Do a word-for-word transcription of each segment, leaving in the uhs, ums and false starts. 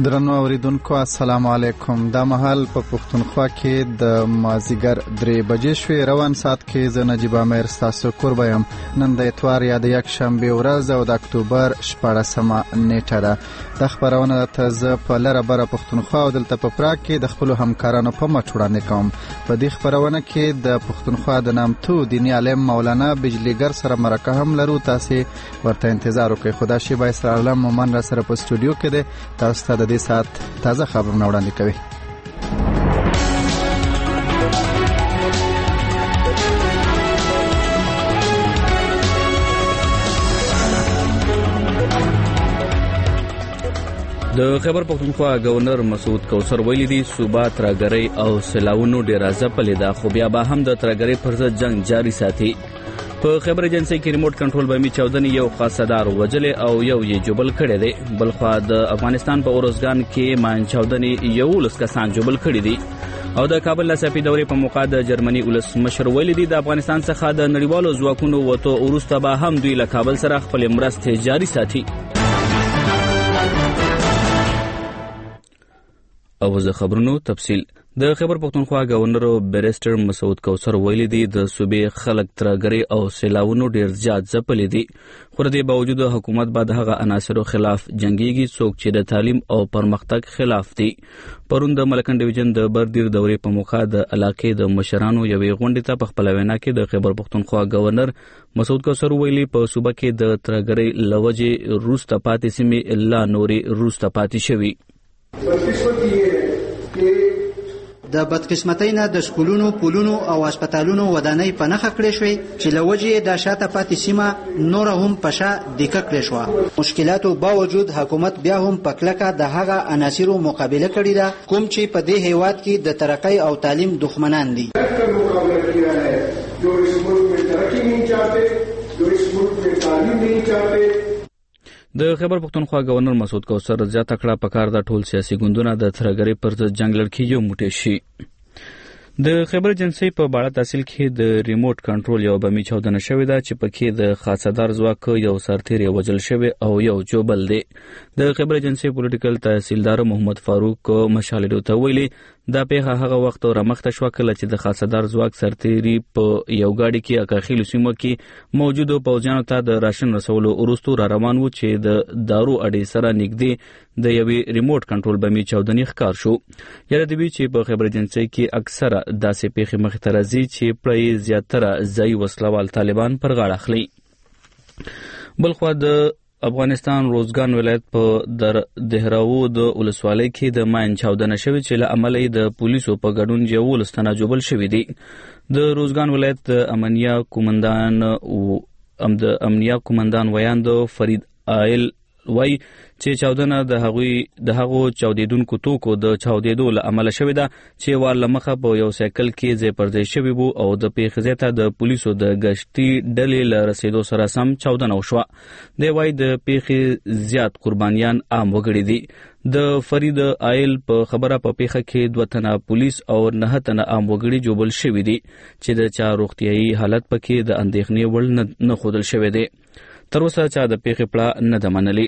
درنو اوریدونکو السلام علیکم. دا مهال په پښتونخوا کې د مازیګر درې بجې شوې. روان سات کې زه نجیب امیر ستاسو کوربه یم. نن د اتوار یا د یک شنبې ورځ او د اکتوبر شپاړسمه نیټه ده. د خبرونه ته زه په لره بره پښتونخوا او دلته په پراګ کې د خپلو همکارانو په مټ وړاندې کوم. په دې خبرونه کې د پښتونخوا د نامتو دیني عالم مولانا بجلیګر سره مرکه هم لرو. تاسې ورته انتظار وکړئ. خدا شي با اسرائیل مومن را سره په استودیو کې دی. تاسو ته د دې سات تازه خبرونه وړاندې کوي. د خیبر پختونخوا گورنر مسعود کوثر ویلي دي صوبه ترګری او سلاونو ډیر ځپلې ده، خو بیا به هم د ترګری پر ضد جنگ جاری ساتي. په خبر ایجنسی کې ریموټ کنټرول به می چودنی یو خاصدار وجلې او یو یې جوبل کړي دي. بلخو د افغانستان په اورزګان کې مان چودنی یو لس کسان جوبل کړي دي. او د کابل لسپی دورې په موقع د جرمني ولس مشر ویلي دي د افغانستان څخه د نړیوالو ځواکونو وته وروسته به هم دوی له کابل سره خپل مرستې جاری ساتي. او زه خبرونو تفصیل. د خیبر پختونخوا گورنر بیرسټر مسعود کوثر ویلي دي د صوبې خلک ترګری او سیلاونو ډیر زیات ځپلې دي، خو د دې باوجود حکومت به د هغه عناصرو خلاف جنگيږي څوک چې د تعلیم او پرمختګ خلاف دي. پرون د ملکن ډیویژن د بردیر دورې په موقع د علاقې د مشرانو یوې غونډې ته په خپل وینا کې د خیبر پختونخوا گورنر مسعود کوثر ویلي په صوبه کې د ترګری لوجې روسته پاتې سیمې الا نوري روسته پاتې شوي. د بدقسمتۍ نه د سکولونو، پولونو او هسپتالونو ودانۍ په نښه کړې شوې چې له وجې د شاته پاتې سیمه نوره هم په شا دیکه کړې شوه. مشکلاتو باوجود حکومت بیا هم په کلکه د هغه عناصرو مقابله کړې ده کوم چې په دې هیواد کې د ترقۍ او تعلیم دښمنان دي. د خیبر پختونخوا گورنر مسعود کوثر زیاته کړه پکار د ټول سیاسي ګوندونو د ترګری پر ضد جنگ لړکی یو موټی شي. د خیبر ایجنسی په باړه تحصیل کې د ریموټ کنټرول یو بمی چودنه شوې ده چې پکې د خاصدار ځواک یو سرتیر وجل شوی او یو جوبل دی. د خیبر ایجنسی پولیټیکل تحصیلدار محمد فاروق مشالډو ته ویلي دا پیښه هغه وخت رامخته شو کله چې د خاصدار ځواک سرتیری په یو گاډي کې اکاخیل سیمو کې موجودو پوځیانو ته د راشن رسولو وروسته را روان و چې د دارو اډې سره نږدې د یوې ریموټ کنټرول بمی چودنی ښکار شو. یره دی چې په خیبر ایجنسی کې اکثره داسې پیښې مخ ته راځي چې پرې زیاتره ځای وسلوال طالبان پر غاړه اخلي. بلخو د افغانستان روزګان ولایت په در دهراو د ولسوالۍ کې د ماین چاودنه شوې چې له امله د پولیسو په ګډون یو لستانه جوبل شوې دي. د روزګان ولایت د امنیه کومندان او ام د امنیه کومندان ویاند فرید آیل وای چې چاودنه د هغوی د هغو چاودیدونکو توکو د چاودیدو له امله شوې ده چې وار لمخه په یو سایکل کې ځای پر ځای شوی وو او د پیښې ځای ته د پولیسو د گشتي ډلې له رسیدو سره سم چاودنه وشوه. دی وای د پیښې زیات قربانیان عام وګړي دي. د فرید آیل په خبره په پیښه کې دوه تنه پولیس او نه تنه عام وګړي جوبل شوي دي چې د چا روغتیايي حالت پکې د اندېښنې وړ نه ښودل شوی دی. تر اوسه چا د پیښې پړه نه ده منلې.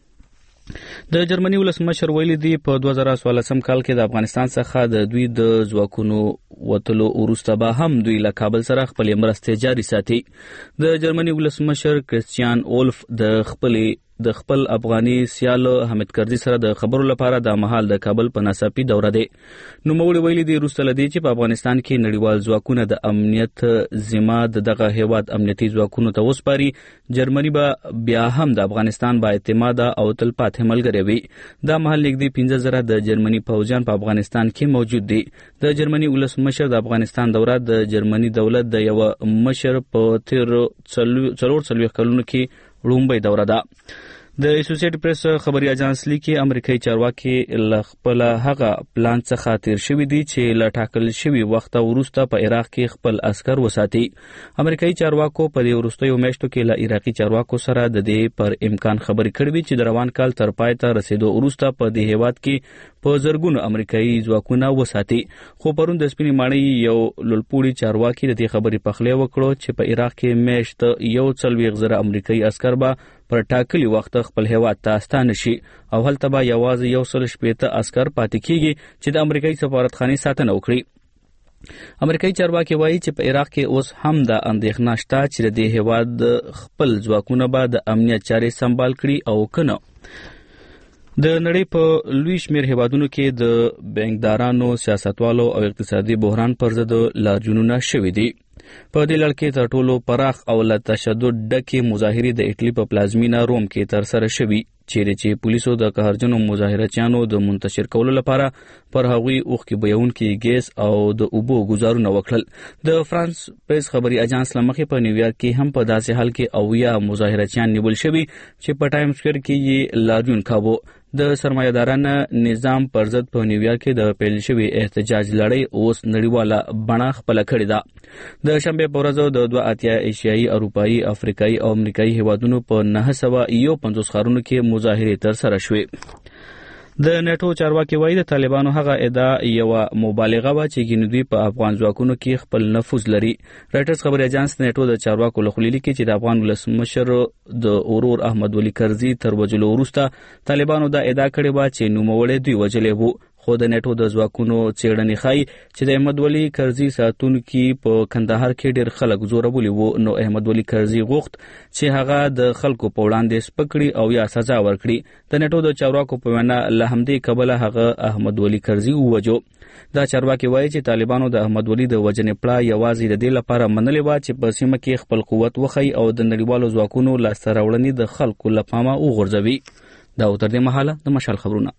د جرمني ولسمشر ویلي دي په دوه زره څوارلسم کال کې د افغانستان څخه د دوی د ځواکونو وتلو وروسته به هم دوی له کابل سره خپل مرستې جاری ساتي. د جرمني ولسمشر کرسچیان اولف د خپل د خپل افغاني سیال حمید کرزي سره د خبرو لپاره د مهال د کابل په ناڅاپي دوره دی. نو موږ ویلي دي وروسته لدی چې په افغانستان کې نړیوال ځواکونه د امنیت ذمہ د دغه هیواد امنیتي ځواکونو ته وسپاري. جرمني به بیا هم د افغانستان با اعتماد او تلپاتې ملګری وي. دا مهال نږدې پنځه زره د جرمني پوځیان په افغانستان کې موجود دي. د جرمني ولسمشر د افغانستان دوره د جرمني دولت د یو مشر په تیر څلور څلوېښت کلونو کې لومړی دوره ده. د اسوسییټ پریس خبري اژانس لیکي امریکایي چارواکي له خپل هغه پلان څخه تیر شوی دي چې له ټاکل شوی وخت وروسته په عراق کې خپل عسكر وساتي. امریکایي چارواکو په دې وروستیو میاشتو کې له عراقي چارواکو سره د دې پر امکان خبرې کړې چې د روان کال تر پای ته رسیدو وروسته په دې هیواد کې په زرګونو امریکایي ځواکونه وساتي. خو پرون د سپینې ماڼۍ یو لوړپوړي چارواکي د دې خبرې پخلی وکړو چې په عراق کې میاشت یو څلوېښت زره امریکایي عسكر به پر ټاکلي وخت خپل هیواد ته ستانه شي او هلته به یوازې یو سل شپېته عسکر پاتې کیږي چې د امریکایي سفارتخانې ساتنه وکړي. امریکایي چارواکي وایي چې په عراق کې اوس هم د اندېښنه شته چې د دې هیواد خپل ځواکونه به د امنیت چارې سمبال کړي او کنه. د نړۍ په لوی شمېر هیوادونو کې د بانکدارانو، سیاستوالو او اقتصادي بحران پر ضد لارجنونه شوي دي. په دې لړ کې تر ټولو پراخ او له تشدد ډکې مظاهرې د ایټالي په پلازمینه روم کې ترسره شوي، چیرې چې پولیسو د قهرجنو مظاهرچیانو د منتشر کولو لپاره پر هغوی اوښکې بهونکي ګیس او د اوبو ګزارونه وکړل. د فرانس پریس خبري اجانس له مخې په نیویارک کې هم په داسې حال کې اویا مظاهرچیان نیول شوي چې په ټایم سکویر کې یې لاریون کاوه. د سرمایه‌دارانه نظام پر ضد په نیویارک کې د پیل شوي احتجاج لړۍ اوس نړیواله بڼه خپله کړې ده. د شنبې په ورځ د دوه اتیا ایشیایي، اروپایي، افریقایي او امریکایي هیوادونو په نهه سوه یو پنځوس ښارونو کې مظاهرې ترسره شوې. د نیټو چارواکي وایي د طالبانو هغه ادعا یوه مبالغه وه چې ګینې دوی په افغان ځواکونو کې خپل نفوذ لري. رایټرز خبري اجانس نیټو د چارواکو له خولې لیکي چې د افغان ولسمشر د ورور احمد ولي کرزي تر وژلو وروسته طالبانو دا ادعا کړې وه چې نوموړی دوی وژلی وو. خو د نیټو د ځواکونو څېړنې ښایي چې د احمد ولي کرزي ساتونکي په کندهار کې ډېر خلک زورولي وو، نو احمد ولي کرزي غوښت چې هغه د خلکو په وړاندې سپک کړي او یا سزا ورکړي. د نیټو د چارواکو په وینا له همدې کبله هغه احمد ولي کرزي ووجو. دا چارواکي وایي چې طالبانو د احمد ولي د وژنې پړه یوازې د دې لپاره منلې وه چې په سیمه کې خپل قوت وښیي او د نړیوالو ځواکونو لاسته راوړنې د خلکو له پامه وغورځوي. دا تر دې مهاله د مشال خبرونه.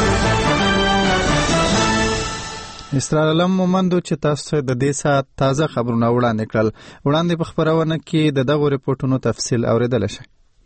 اسرائیلم مومندو چې تاسو د دې ساعت تازه خبرونه وړاندې کړل. وړاندې په خبرونه کې د دغو ریپورتونو تفصیل اوریدل شي.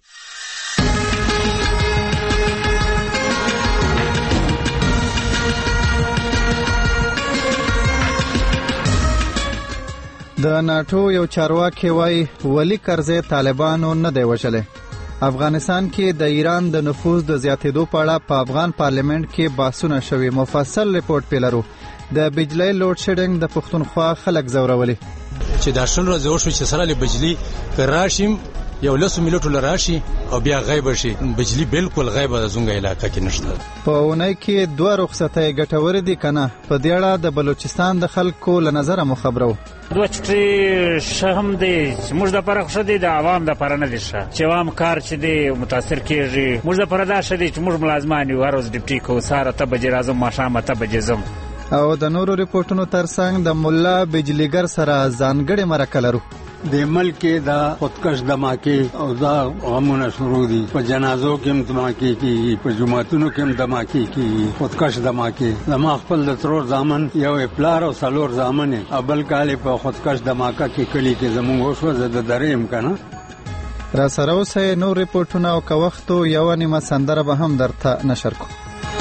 د ناتو یو چارواکي وایي ولي کرزي طالبانو نه دی وژلی. افغانستان کې د ایران د نفوذ د زیاتېدو په اړه په افغان پارلیمنت کې بحثونه شوي. مفصل ریپورت پې لرو. د بجلی لوډ شیډینګ د پښتونخوا خلک ځورولي چې دا شل ورځې وشو چې سره له بجلی که راشیم یو لسو ملیټو لراشي او بیا غیب شي. بجلی بالکل غیب د زونګ علاقه کې نشته. په اونۍ کې دوه رخصتۍ ګټورې دي کنه. په دې اړه د بلوچستان د خلکو له نظره مو خبرو. دوه چټي شهم دي موږ د پاره خو دي د عوام د پاره نه دي ښه چې عوام کار چې دي متاثر کیږي. موږ د پاره دا ښه دي چې موږ ملازمان یو هر ورځ ډیپټي کو ساره ته بجې راځم ماښام ته بجې زم. او د نورو ریپورتونو ترڅنګ د مولا بجلیګر سره ځانګړې مرکه لرو. د ملک دا خودکش دماکې او دا غمونه شروع دي. په جنازو کې هم دماکې کېږي، په جوماتونو کې هم دماکې کېږي، خودکش دماکې. زما خپل د ترور زامن یو پلار او څلور زامن بل کال په خودکش دماکه کې کلي کې زموږ وشوه. زه د درې یم که نه. را سره اوسئ. نور ریپورتونه او که وخت یوه نیمه سندره به هم درته نشر کو.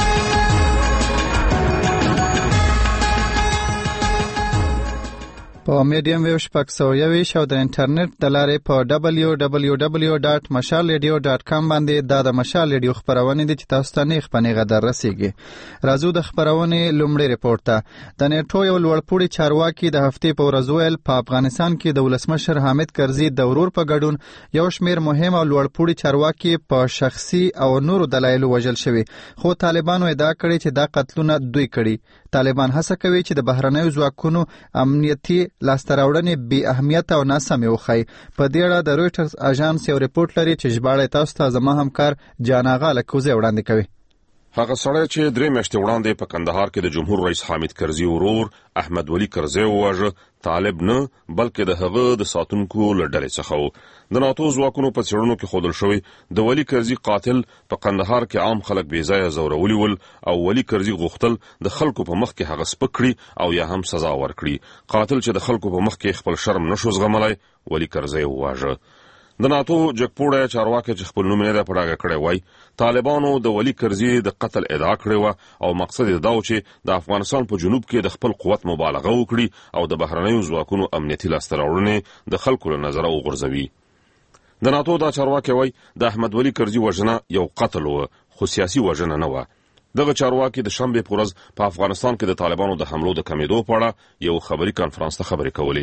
په میډیم ویو شپږ سوه یوویشت او د انټرنیټ د لارې په ډبلیو ډبلیو ډبلیو ډاټ مشال ریډیو ډاټ کام باندې دا د مشال ریډیو خپرونې دي چې تاسو ته نیغ په نیغه در رسیږي. راځو د خپرونې لومړی ریپورت ته. د نیټو یو لوړپوړي چارواکي د هفتې په ورځ ویل په افغانستان کې د ولسمشر حامد کرزي د ورور په ګډون یو شمېر مهم او لوړپوړي چارواکي په شخصي او نورو دلایلو وژل شوي، خو طالبانو ادعا کړې چې دا قتلونه دوی کړي. طالبان هڅه کوي چې د بهرنیو ځواکونو امنیتي لاسته راوړنې بې اهمیته او ناسمې وښایي. په دې اړه د رویټرز اژانس یو ریپورت لري چې ژباړه تاسو ته زما همکار جان آغا لکوزی وړاندې کوي. هغه سړی چې درې میاشتې وړاندې په کندهار کې د جمهور رئیس حامد کرزي ورور احمد ولي کرزي وواژه، طالب نه بلکې د هغه د ساتونکو له ډلې څخه و. د ناتو ځواکونو په څېړنو کې ښودل شوی د ولي کرزي قاتل په کندهار کې عام خلک بې ځایه ځورولي ول او ولي کرزي غوښتل د خلکو په مخ کې هغه سپک کړي او یا هم سزا ورکړي. قاتل چې د خلکو په مخ کې خپل شرم نشو زغملی، ولي کرزي وواژه. د ناتو جګپوړی چارواکي چې خپل نوم یې د پړاګه کړی وای، طالبانو د ولي کرزي د قتل ادعا کړې وه او مقصد یې دا و چې د افغانستان په جنوب کې د خپل قوت مبالغه وکړي او د بهرنیو ځواکونو امنیتي لاسته راوړنې د خلکو له نظره وغورځوي. د ناتو دا چارواکي وای د احمد ولي کرزي وژنه یو قتل و، خو سیاسي وژنه نه وه. دغه چارواکي د شنبې په ورځ په افغانستان کې د طالبانو د حملو د کمیدو په اړه یو خبري کانفرانس ته خبرې کولې.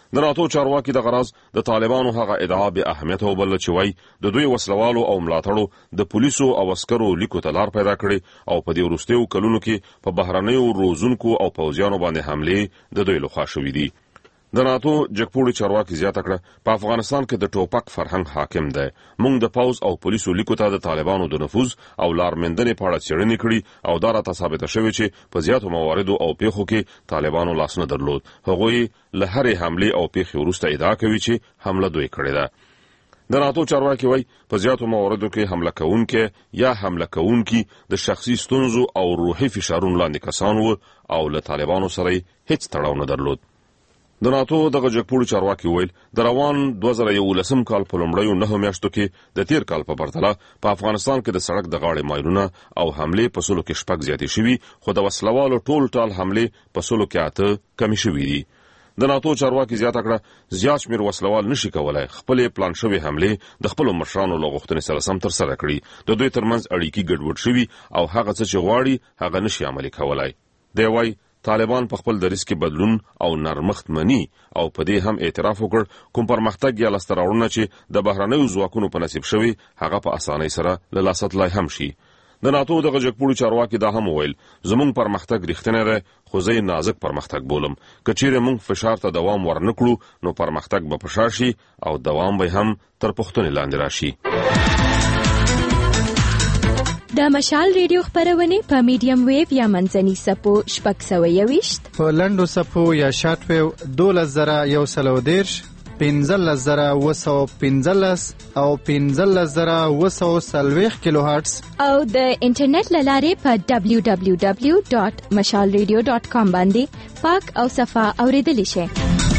د ناتو چارواکي د غراز د طالبانو هغه ادعا به اهمیت وبلله چې وایي د دوی وسلوالو او ملاتړو د پولیسو او عسکرو لیکو ته لار پیدا کړي او په دې وروستیو کلونو کې په بهرنیو روزونکو او پوځیانو باندې حملې د دوی لخوا شوې دي. د ناتو جګپوړي چارواکي زیاته کړه په افغانستان کې د ټوپک فرهنګ حاکم دی. موږ د پوز او پولیسو لیکو ته د طالبانو د نفوذ او لارمندنې په اړه څېړنې کړي او دا راته ثابته شوې چې په زیاتو مواردو او پیښو کې طالبانو لاس نه درلود. هغوی له هرې حملې او پیښې وروسته ادعا کوي چې حمله دوی کړې ده. د ناتو چارواکي وایي په زیاتو مواردو کې حمله کوونکي یا حمله کوونکي د شخصي ستونزو او روحي فشارونو لاندې کسان وو او له طالبانو سره هیڅ تړاو نه درلود. د ناتو دغه جګپوړي چارواکي ویل د روان دوه زره یولسم کال په لومړیو نهو میاشتو کې د تیر کال په پرتله په افغانستان کې د سړک د غاړې مایلونه او حملې په سلو کې شپږ زیاتې شوي، خو د وسلوالو ټول ټال حملې په سلو کې اته کمې شوي دي. د ناتو چارواکي زیاته کړه زیات شمېر وسلوال نشي کولای خپلې پلان شوې حملې د خپلو مشرانو له غوښتنې سره سم ترسره کړي. د دوی ترمنځ اړیکې ګډوډ شوي او هغه څه چې غواړي هغه نشي عملي کولای. دی وایي طالبان په خپل دریځ کې بدلون او نرمښت مني او په دې هم اعتراف وکړ کوم پرمختګ یا لاسته راوړنه چې د بهرنیو ځواکونو په نصیب شوي هغه په اسانۍ سره له لاسه تلای هم شي. د ناتو دغه جګپوړي چارواکي دا هم وویل زموږ پرمختګ رښتینی دی خو زه یې نازک پرمختګ بولم. که چیرې موږ فشار ته دوام ورنکړو نو پرمختګ به په شا شي او دوام به هم تر پوښتنې لاندې راشي. د مشال ریډیو خبرونه په میډیم ویو یا منځني سپو شپږ سوه یوویشت، په لنډو سپو یا شارټ ویو دولس زره یو سل او دېرش، پنځلس زره اوه سوه پنځلس او پنځلس زره اوه سوه څلوېښت کیلو هرتز او د انټرنیټ له لارې په دبلیو دبلیو دبلیو ډاټ مشال ریډیو ډاټ کام باندې پاک او صفا اوریدلی شئ.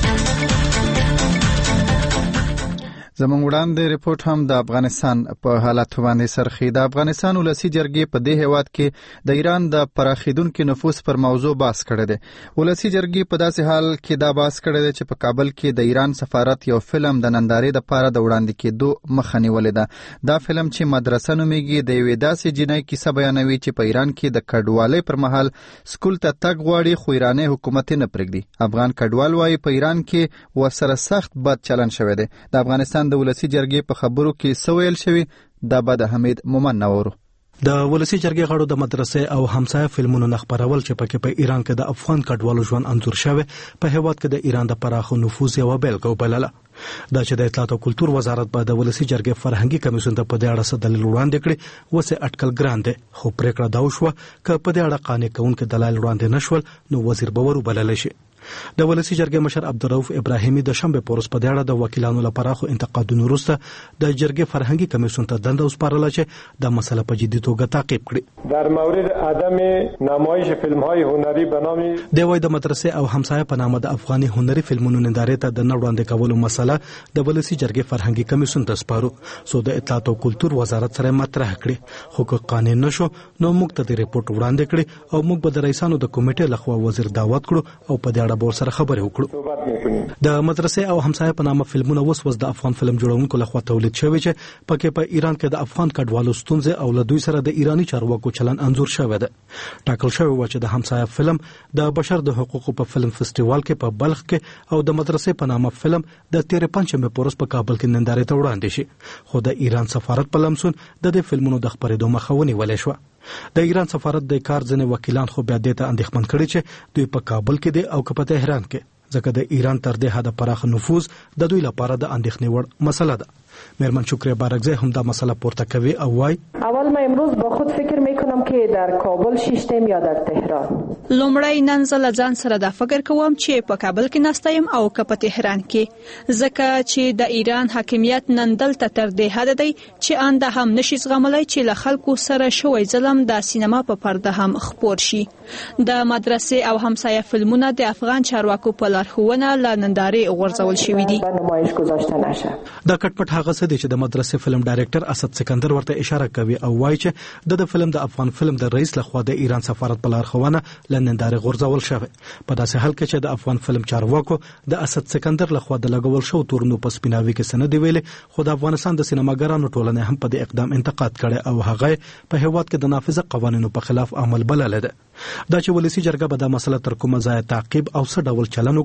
زموږ وړاندې ریپورت هم د افغانستان په حالاتو باندې سرخي. د افغانستان ولسی جرګې په دې هیواد کې د ایران د پراخیدونکو نفوذ پر موضوع بحث کړی دی. ولسی جرګې په داسې حال کې دا بحث کړی دی چې په کابل کې د ایران سفارت یو فلم د نندارې لپاره د وړاندې کېدو مخه نیولې ده. دا فلم چې مدرسه نومیږي د یوې داسې جنۍ کیسه بیانوي چې په ایران کې د کډوالۍ پر مهال سکول ته تګ غواړي خو ایرانی حکومت نه پرېږدي. افغان کډوال وايي په ایران کې ورسره سخت بد چلن شوی دی. د افغانستان د ولسی جرګې په خبرو کې سویل شوی دا به د حمید مومن نورو. د ولسی جرګې غړو د مدرسې او همسایه فلمونو نخبرول چې پکې په ایران کې د افغان کډوالو ژوند انځور شوی په هیواد کې د ایران د پراخو نفوذ یو بیلګه وبلله. دا چې د اطلاعات او کلتور وزارت په د ولسی جرګې فرهنګي کمیسیون ته په دې اړه څه دلیل وړاندې کړي وسه اټکل ګران دي، خو پریکړه دا وشوه چې په دې اړه قانع کوونکې دلایل وړاندې نشول نو وزیر به وروبلل شي. د ولسی جرګې مشر عبدالرؤف ابراهیمي د شنبه پورس په دې اړه د وکیلانو لپاره خو انتقادونو وروسته د جرګې فرهنګي کمیسیون ته دنده وسپارله چې د مسله په جدي توګه تعقیب کړي. در مورد عدم نمایش فیلم‌های هنری به نام د وای د مدرسې او همسایه په نامه د افغاني هنري فلمونو نندارې ته د وړاندې کولو مسله د ولسی جرګې فرهنګي کمیسیون ته سپارو سو د اطلاعات او کلتور وزارت سره مطرح کړي، خو که قانون نشو نو موږ ته د ریپورت وړاندې کړي او موږ به د رئیسانو د کمیټې لخوا وزیر دعوت کړو او په دې اړه به سره خبرې وکړو. د مدرسې او همسایه په نامه فلمونه وس وس د افغان فلم جوړونکو لخوا تولید شوی چې پکې په ایران کې د افغان کډوالو ستونزې او له دوی سره د ایرانی چارواکو چلن انځور شوی دی. ټاکل شوی و چې د همسایه فلم د بشر د حقوقو په فلم فستیوال کې په بلخ کې او د مدرسې په نامه فلم د تیر پنځمه پورس په کابل کې نندارې ته وړاندې شي، خو د ایران سفارت په لمسون د دې فلمونو د خبرېدو مخه ونیولې شوه. د ایران سفارت د کار ځنې وکیلان خو بیا دې ته اندېښمن کړي چې دوی په کابل کې دي او که په تهران کې، ځکه د ایران تر دې حده پراخ نفوذ د دوی لپاره د اندېښنې وړ مسله ده. مهرمن شکریه بارکزی هم دا مسئله پورته کوي او وای اول ما امروز با خود فکر میکنم که در کابل شیشتم یا در تهران. لومړی نن زه ځان سره دا فکر کوم چې په کابل کې ناستم او که په تهران کې، ځکه چې د ایران حاکمیت نن دلته تر دې حد دی چې آنده هم نشي زغملای چې له خلکو سره شوی ظلم د سینما په پرده هم خپور شي. د مدرسې او همسایه فلمونه د افغان چارواکو په لارښوونه له نندارې غورځول شوي دي. نمایش گذاشته نشه. دا کټ هغه څه دی چې د مدرسې فلم ډایرکټر اسد سکندر ورته اشاره کوي او وایي چې د فلم د افغان فلم د رئیس لخوا د ایران سفارت په لارښوونه لنندارې غورځول شوی. په داسې حال کې چې د افغان فلم چارواکو د اسد سکندر لخوا د لګول شو تورنو په سپیناوي کې سند ویلې، خو د افغانستان د سینماګرانو ټولنه هم په دې اقدام انتقاد کړي او هغه په هیواد کې د نافذه قوانینو په خلاف عمل بلل ده. دا چې ولسی جرګه به د مسله تر کومه ځای تعقیب او څه ډول چلن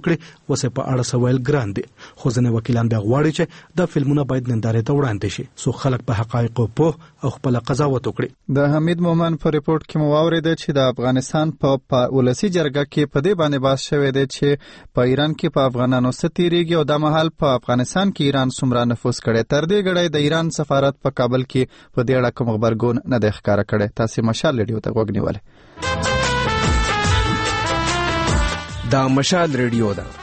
وکړي وسه په اړه سوال ګران دي خو ځنې وکیلان بیا غواړي چې دا فلمونه باید نندارې ته وړاندې شي څو خلک په حقایقو پوه او خپل قضاوت وکړي د حمید مومن په ریپورت کې مو واورېده چې د افغانستان په ولسی جرګه کې په دې باندې بحث شوی دی چې په ایران کې په افغانانو ستیریږي او د مهال په افغانستان کې ایران څومره نفوذ کړي تر دې غړي د ایران سفارت په کابل کې په دې اړه کوم خبرګون نه دی ښکاره کړی تاسو مشال ریډیو ته وګورئ دا مشال ریډیو ده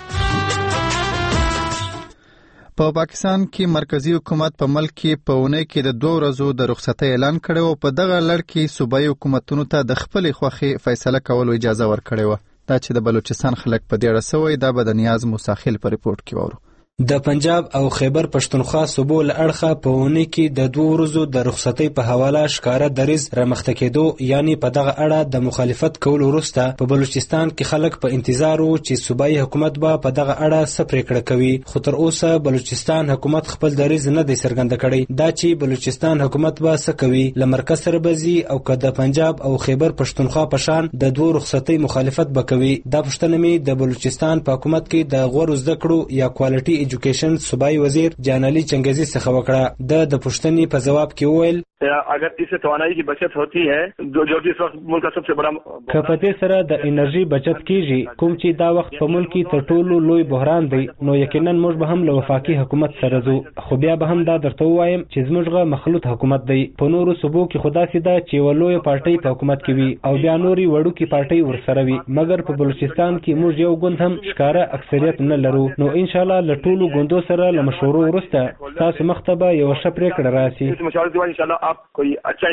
په پاکستان کې مرکزی حکومت په ملک کې په اونۍ کې د دوه ورځو د رخصتۍ اعلان کړی او په دغه لړ کې صوبایي حکومتونو ته د خپلې خوښې فیصله کولو اجازه ورکړې وه دا چې د بلوچستان خلک په دې اړه سوی دا به د نیاز موساخیل په ریپورت کې وورو د پنجاب او خیبر پښتونخوا صوبو له اړخه په اونۍ کې د دوه ورځو د رخصتۍ په حواله ښکاره دریځ رامخته کېدو یعنی په دغه اړه د مخالفت کولو وروسته په بلوچستان کې خلک په انتظار وو چې صوبایي حکومت به په دغه اړه څه پرېکړه کوي خو تر اوسه بلوچستان حکومت خپل دریځ نه دی څرګنده کړی دا چې بلوچستان حکومت به څه کوي له مرکز سره به ځي او که د پنجاب او خیبر پښتونخوا په شان د دوه رخصتۍ مخالفت به کوي دا پوښتنه مې د بلوچستان په حکومت کې د غوړو زده کړو یا کوالټي ایجوکیشن صوبائی وزیر جانعلی چنگیزی څخه وکړه د د پوښتنې په جواب کې وویل اگر اس سے توانائی کی بچت ہوتی ہے جو جو اس وقت ملک کا سب سے بڑا کپته سره د انرژي بچت کیږي کوم چې دا وخت په ملک کې تر ټولو لوی بحران دی نو یقینا موږ به هم له وفاقي حکومت سره ځو خو بیا به هم دا درته وایم چې زموږه مخلوط حکومت دی په نورو صوبو کې خدا سیده چې ولوی پارټي په حکومت کې وي او بیا نوري وړوکی پارټي ورسره وي مګر په بلوچستان کې موږ یو ګوند هم ښکارا اکثریت نه لرو نو ان شاء الله له ټولو ګوندو سره له مشورو وروسته تاسو مختبه یو شپره کړه راسي مشاورت دی ان شاء الله آپ کوئی اچھا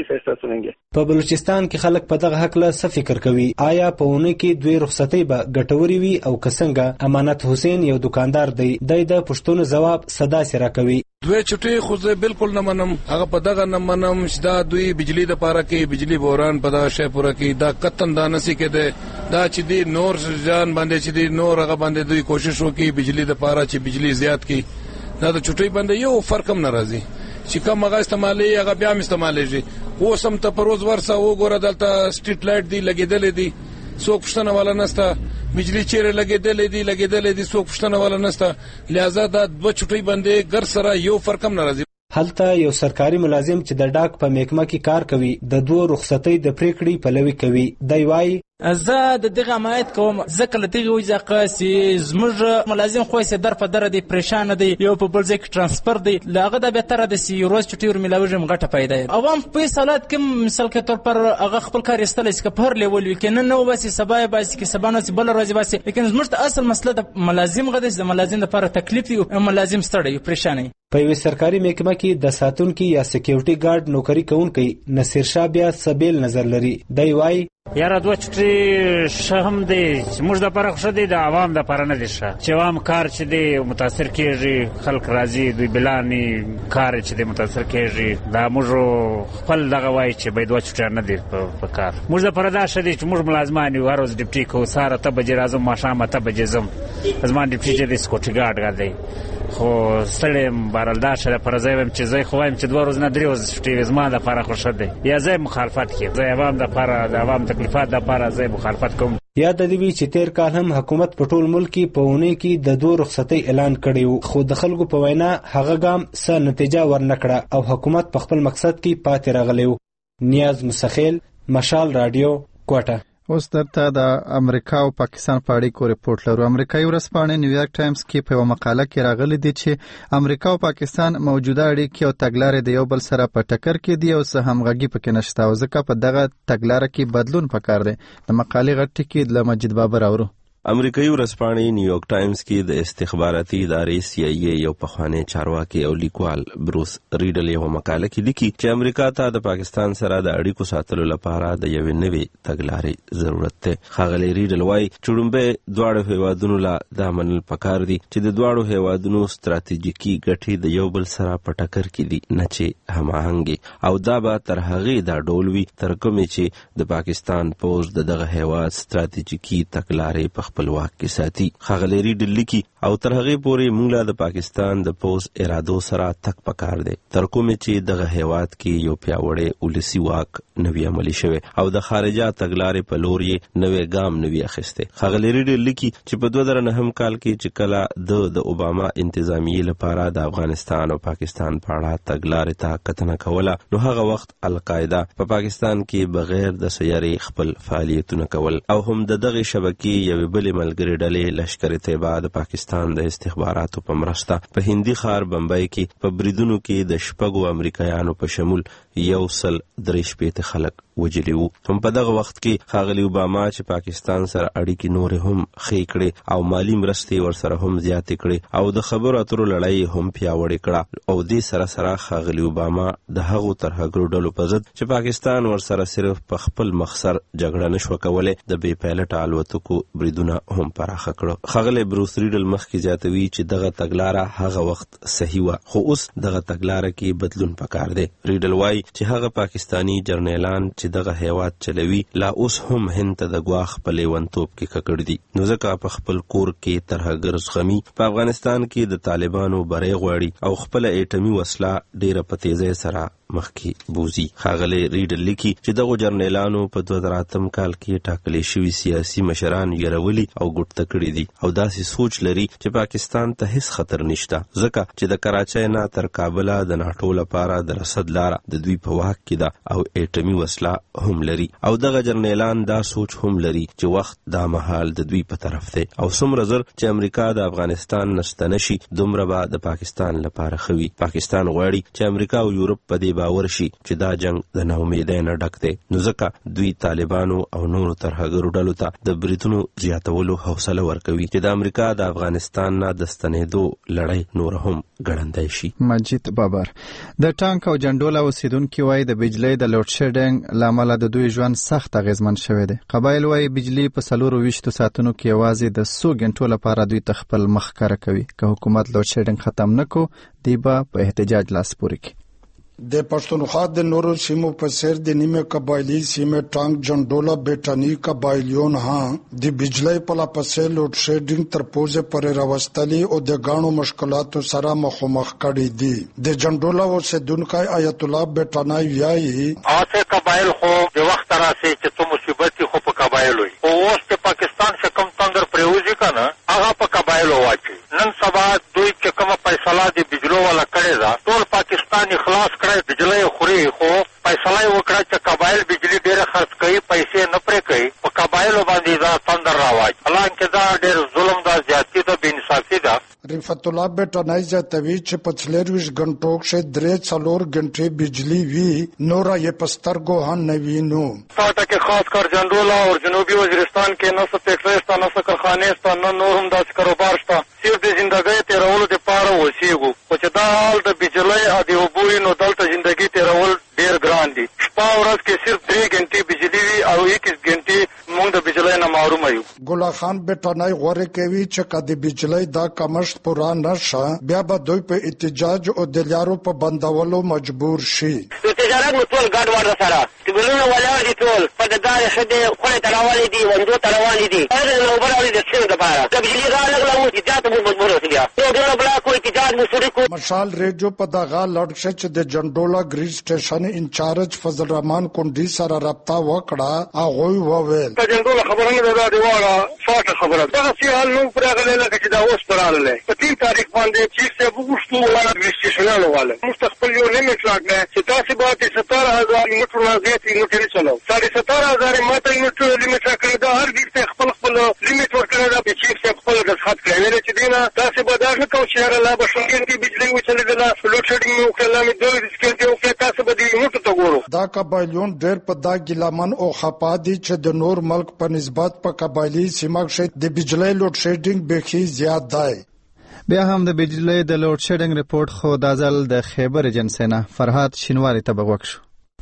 په بلوچستان کې خلک په دغه حق له څه فکر کوي آیا په اونۍ کې دوی رخصتۍ به ګټوري وي او کسنګه امانت حسین یو دکاندار دی د پښتون جواب صدا سره کوي دوی چټي خو زه بالکل نه منم هغه په دغه نه منم چې دا دوی بجلی د پاره کې بجلی بوران په دغه شی پوره کې دا قطن دا نسی کې ده دا چې دی نور ځان باندې چې دی نور هغه باندې دوی کوشش وکړي بجلی د پاره چې بجلی زیات کړي دا د چټي باندې یو فرق هم ناراضي چې کوم هغه استعمالي هغه بیا هم استعمالېږي اوس هم ته پروز ورسه وګوره دلته سټریټ لایټ دی لګېدلې دي څوک پوښتنه والا نشته بجلی چیرې لګېدلې دي لګېدلې دي څوک پوښتنه والا نشته لہذا دا دوه چټۍ باندې ګر سره یو فرق هم ناراضي هلته یو سرکاري ملازم چې د ډاک په محکمه کې کار کوي د دوه رخصتۍ د پریکړې پلوي کوي دی وایي زه د دغه حمایت کوم ځکه له دغه وجه چې زموږ ملازم خو یې در په در دی پریشان دی یو په بل ځای کې ترانسفر دی له هغه د بهتره د سی روز چټي ورمیلاوږي مغټه پیدا عوام په سالات کې مثال کې تور پر هغه خپل کار استل چې په هر لیول وي کې نه نو بس سبا بس کې سبا نو بل ورځ بس لیکن زموږ اصل مسله د ملازم غدي د ملازم لپاره تکلیف دی او ملازم ستړي پریشان دی په یو سرکاري محکمه کې د ساتونکو یا سکیورټي ګارد نوکری کوونکی نصیر شاه بیا سبیل نظر لري دی وایي یاره دوه چټي شهم دی موږ د پاره خوشدي د عوام د پاره نه دي ښه چې عوام کار چې دی متاثر کیږي خلک راځي دوی بلانی کار چې دی متاثر کیږي دا موږ خپل دغه وای چې به دوه چټي نه دي په کار موږ د پاره دا شدي چې موږ ملازمان یو هر ورځ ډیپټي کو ساره ته بجې راځم ماښام ته بجې زم ازمان ډیپټي چې د سکوټي ګارد غدي خو ستړم بارلدا شره پر ځای وم چې زه خو وایم چې دوه ورځې نه درې ورځې چټي زما د پاره خوشدي یا زه مخالفت کوم زه عوام د پاره د عوام تکلیفات د پاره زه مخالفت کوم یاد دی چې تیر کال هم حکومت په ټول ملک کې په اونۍ کې د دوه رخصتۍ اعلان کړی خو د خلکو په وینا هغه ګام څه نتیجه ورنکړه او حکومت په خپل مقصد کې پاتې راغلی نیاز مسخیل مشال رادیو کوټه اوس درته د امریکا او پاکستان په اړیکو ریپورت لرو امریکایي ورځپاڼه نیویارک ټایمز کې په مقاله کې راغلي دي چې امریکا او پاکستان موجوده اړیکې او تګلارې د یو بل سره په ټکر کې دي او څه همغږي پکې نشته او ځکه په دغه تګلاره کې بدلون پکار دی د مقالې غټ ټکی د مجید بابر اورو امریکایي ورځپاڼې نیویارک ټایمز کې د استخباراتي ادارې سی آی ای یو پخوانی چارواکي او لیکوال بروس ریډل یو مقاله کې لیکي چې امریکا ته د پاکستان سره د اړیکو ساتلو لپاره د یوې نوې تګلارې ضرورت دی ښاغلی ریډل وایي چې لومړی دواړو هیوادونو له دا منل پکار دي چې د دواړو هیوادونو ستراتیژیکي ګټې د یو بل سره په ټکر کې دي نه چې هماهنګي او دا به تر هغې دا ډول وي تر کومې چې د پاکستان پوځ د دغه هیواد ستراتیژیکي تګلارې په خپل واک کې ساتي. ښاغلی ریډل لیکي او تر هغې پورې موږ د پاکستان د پوز ارادو سره تک پکار دی تر کومې چې دغه هیواد کې یو پیاوړی ولسي واک نوی عملي شوی او د خارجه تګلارې په لور یې نوی ګام نوی اخیستی. ښاغلی ریډل لیکي چې په دوه زره نهم کال کې چې کله د د اوباما انتظامیې لپاره د افغانستان او پاکستان په اړه تګلارې ته کتنه کوله نو هغه وخت القاعده په پا پاکستان کې بغیر د سیارې خپل فعالیتونه کول او هم د دغه شبکې یوې بلې ملګرې ډلې لشکر طیبه د پاکستان د استخباراتو په مرسته په هندي ښار بمبئی کې په بریدونو کې د شپږو امریکایانو په شمول یو سل درې شپېته خلک وجلي وو. هم په دغه وخت کې ښاغلي اوباما چې پاکستان سره اړیکې نورې هم ښې کړې او مالي مرستې ورسره هم زیاتې کړې او د خبرو اترو لړۍ هم پیاوړې کړه او دې سره سره ښاغلي اوباما د هغو ترهګرو ډلو په ضد چې پاکستان ورسره صرف په خپل مخسر جګړه نشوه کولی د بې پیلټه الوتکو بریدونه هم پراخه کړه. ښاغلی بروس ریډل مخکې زیاتوي چې دغه تګلاره هغه وخت صحیح وه خو اوس دغه تګلاره کې بدلون پکار دی. ریډل وایي چې هغه پاکستانی جرنیلان چې دغه هیواد چلوي لا اوس هم هند ته د ګواښ په لیونتوب کې ککړ دي نو ځکه په خپل کور کې ترهګر زغمي په افغانستان کې د طالبانو بری غواړي او خپله ایټمي وسله ډیره په تیزۍ سره مخکې بوزي. ښاغلی ریډل لیکي چې دغو جرنیلانو په دوه زره اتم کال کې ټاکلي شوي سیاسي مشران یرولي او ګوټته کړي دي او داسې سوچ لري چې پاکستان ته هیڅ خطر نشته ځکه چې د کراچۍ نه تر کابله د ناټو لپاره د رسد لاره د دوی په واک کې ده او ایټمي وسله هم لري او دغه جرنیلان دا سوچ هم لري چې وخت دا مهال د دوی په طرف دی او څومره زر چې امریکا د افغانستان نستنه شي دومره به د پاکستان لپاره ښه وي. پاکستان غواړي چې امریکا او یورپ په دې باور شي چې دا جنگ د ناامیدۍ نه ډک دی نو ځکه دوی طالبانو او نورو ترهګرو ډلو ته د بریدونو زیاتولو حوصله ورکوي چې د امریکا د افغانستان نه د ستنېدو لړۍ نور هم ګړندی شي. مجید بابر د ټانک او جنډولا اوسیدونکي وایي د بجلی د لوډ شیډینګ له امله د دوی ژوند سخت اغیزمن شوی دی. قبایل وایي بجلی په څلورو ویشتو ساعتونو کې یوازې د څو غنټو لپاره دوی ته خپل مخ کاره کوي. که حکومت لوډ شیډینګ ختم نه کړو دوی به په احتجاج لاس پورې کړي. د پښتونخوا د نورو سیمو په څیر د نیمه قبایلی سیمه ټانک جنډولا بیٹانی قبایلیون ها د بجلی په لپسې لوډ شیډینګ تر پوزه پرې راوستلي او د غاڼو مشکلاتو سره مخامخ کړي دي. د جنډولا اوسیدونکو آیت الله بیٹانی وایي آسه قبایل خو د وخت راځي چې ته مصیبت خو په قبایل وي او اوس په پاکستان څخه کم تندر پریوزي کنه هغه په قبایل واچي. نن سبا دوی چې کومه فیصله د بجلو ولا کړی دا ټول پاکستان اخلاص کړی بجلی خوري خو فیصله وکړه چې قبایل بجلی ډیره خرڅ کوي پیسې نه پرې کوي په قبایلو باندې دا تندر راواچ حالانکه دا ډیر ظلم دا زیاتی ده بې انصافي ده. رفعت الله بیٹانی زیاتوي چې په څلورویشت غنټو کې درې څلور غنټې بجلی وي نور یې په سترګو هم نه وینو. پاټه کې خاص کر جنډولا او جنوبي وزیرستان کې نه څه فیکټري شته نه څه کارخانې شته نه نور هم داسې کاروبار شته صرف د ژوندۍ تېرولو دپاره اوسېږو خو چې دا حال د بجلۍ او د اوبو وي نو دلته ژوندګي تېرول ډېر ګران دي. شپه ورځ کې صرف درې غنټې بجلي وي او اکیس غنټې موږ د بجلۍ نه محرومه یو. ګلا خان بیٹانی غوره کوي چې که د بجلۍ دا کمښت پوره نه شه بیا به دوی په احتجاج او د لارو په بندولو مجبور شي. تجارت مو ټول ګډ وډ سره ټیبلونه ولاړ دي ټول په دغه شدې خولې ته روانې دي وندو ته روانې دي هغه د اوبه راوړي د څه دپاره د بجلي غاړه لګوو احتجاج مو مجبور اوسو بیا یو ډېر بلاک احتجاج مو شروع کړو. مشال ریډیو په دغه لړ کې چې د جنډولا ګریډ سټیشن انچارج فضل رحمان کونډي سره رابطه وکړه هغوی وویل د جنډولا خبره نه ده د واړه فاټه خبره دغسې حال نو پرې راغلی لکه چې دا اوس په راغلی په تین تاریخ باندې چیف صاحب وغوښتو واړه ګریډ سټیشنانو والا موږ ته خپل یو لیمټ راکړی چې تاسې به د ستره هزار یونټو نه زیات یونټ نه چلو ساړه ستره هزار ما ته یونټ لیمټ راکړی دا هر ګریډ ته خپل خپل لیمټ ورکړی دا چې چیف صاحب خپل دستخط کړی ویلې چې دی نه تاسې به دا نه کوو چې یاره لا به شل ګنټې بجلۍ وچلېدله لوډ شیډینګ مې وکړه لا مې دوه ویس ګنټې وکړې تاسې به دې یونټو ته ګورو. دا قبایلیون ډېر په دا ګیلمن او خفا دي چې د نور ملک په نسبت په قبایلي سیمه کښې د بجلۍ لوډ شیډینګ بیخي زیات دی. بیا هم د بجلی د لوډ شیډینګ رپورټ خو دا ځل د خیبر ایجنسۍ نه فرهاد شینواري ته به غوږ شو.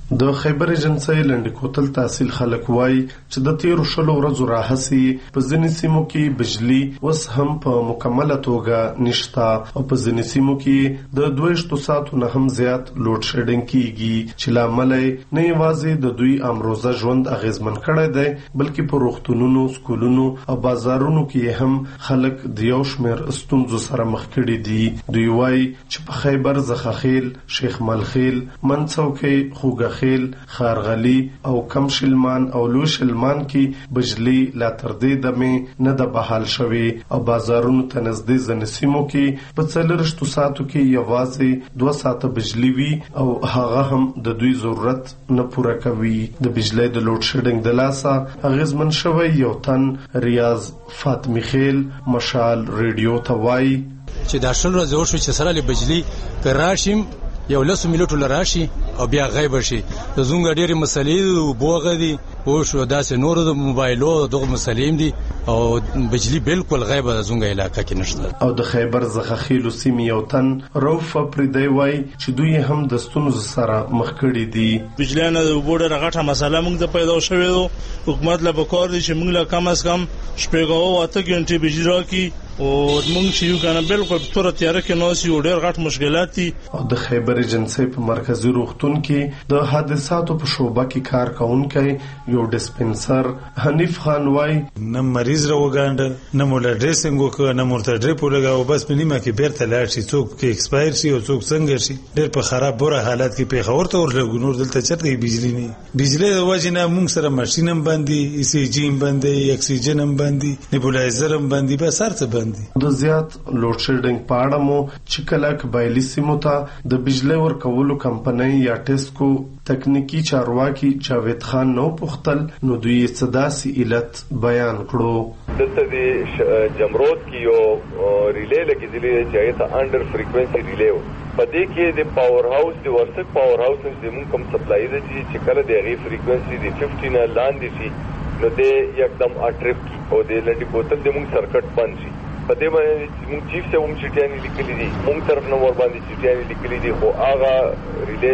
د خیبر ایجنسی لنډ کوتل تحصیل خلک وای چې د تیر شلو ورځو راهسي په ځینې سیمو کې بجلی اوس هم په مکمله توګه نشتا او په ځینې سیمو کې د دوه ساعتو نه هم زیات لوډ شیډینګ کیږي چې لامل نه یوازې د دوی امروزه ژوند اغیزمن کړی دی بلکې په روغتونونو، سکولونو او بازارونو کې هم خلک د یو شمېر ستونزو سره مخ کړي دي. دوی وای چې په خیبر زخخیل، شیخ ملخیل، منڅوکۍ، خوږه خیل، خارغلی او کم شلمان او لو شلمان کې بجلی لا تر دې دمه نه د بحال شوی او بازارونو ته نږدې ځینې سیمو کې په څلورشتو ساعتو کې یوازې دوه ساعته بجلی وي او هغه هم د دوی ضرورت نه پوره کوي. د بجلی د لوډ شیډینګ د لاسه اغیزمن شوی یو تن ریاض فاطمی خیل مشال ریډیو ته وایي چې دا شل ورځې وشو چې سره له بجلی کراشم یو لسو ملټو لراشي او بیا غیب شي. د زونګ ډېرې مسلې بوغه دي او شو داسې نور د موبایلو دغه مسلې دي او بجلی بالکل غیب د زونګ علاقې کې نشته. او د خیبر زخخیل سیمې یو تن روف پردی وای چې دوی هم د ستونزو سره مخ کړي دي. بجلی نه د بورډر غټه مسله موږ ته پیدا شوې ده. حکومت له بکار دي چې موږ له کم از کم شپږ او اته غنټې بجلی راکړي او موږ چې یو کنه بالکل په تور تیار کې نو سي ډېر غټ مشکلات دي. او د خیبر ایجنسی په مرکزی روغتون کې د حادثاتو په شعبه کې کار کوونکی یو ډسپنسر حنیف خان وای نه مریض راوګاند نه مولا ډریسینګ وکړ نه مرته ډریپ لګاو بس په نیمه کې بیرته لاړ شي څوک کې ایکسپایر شي او څوک څنګه شي ډېر په خراب بوره حالت کې په خبرته ورلګو نور دلته چرته بجلی نه بجلی د وجه نه موږ سره ماشینم باندې ای سی جی هم باندې اکسیجن هم باندې نیبولایزر هم باندې بس هرڅه د زیات لوډ شیډینګ په اړه مو چې کله قبایلی سیمو ته د بجلی ورکولو کمپنۍ یا ټیسکو تکنیکی چارواکي جاوید خان نو پختل نو دوی صداسي علت بیان کړو. دلته د جمرود کې یو ریلی لګیدلی چې ته انډر فریکوئنسي ریلی و په دې کې د پاور هاوس د ورسک پاور هاوس زموږ کوم سپلای دی چې کله د هغې فریکوئنسي د پنځه نه لاندې شي نو د یکدم اټریپ کی او د لنډي بوتل د موږ سرکټ بند شي. په دې باندې موږ چیف سے هم چټیانې لیکلي دي موږ طرف نه ور باندې چټیانې لیکلي دي خو هغه ریلی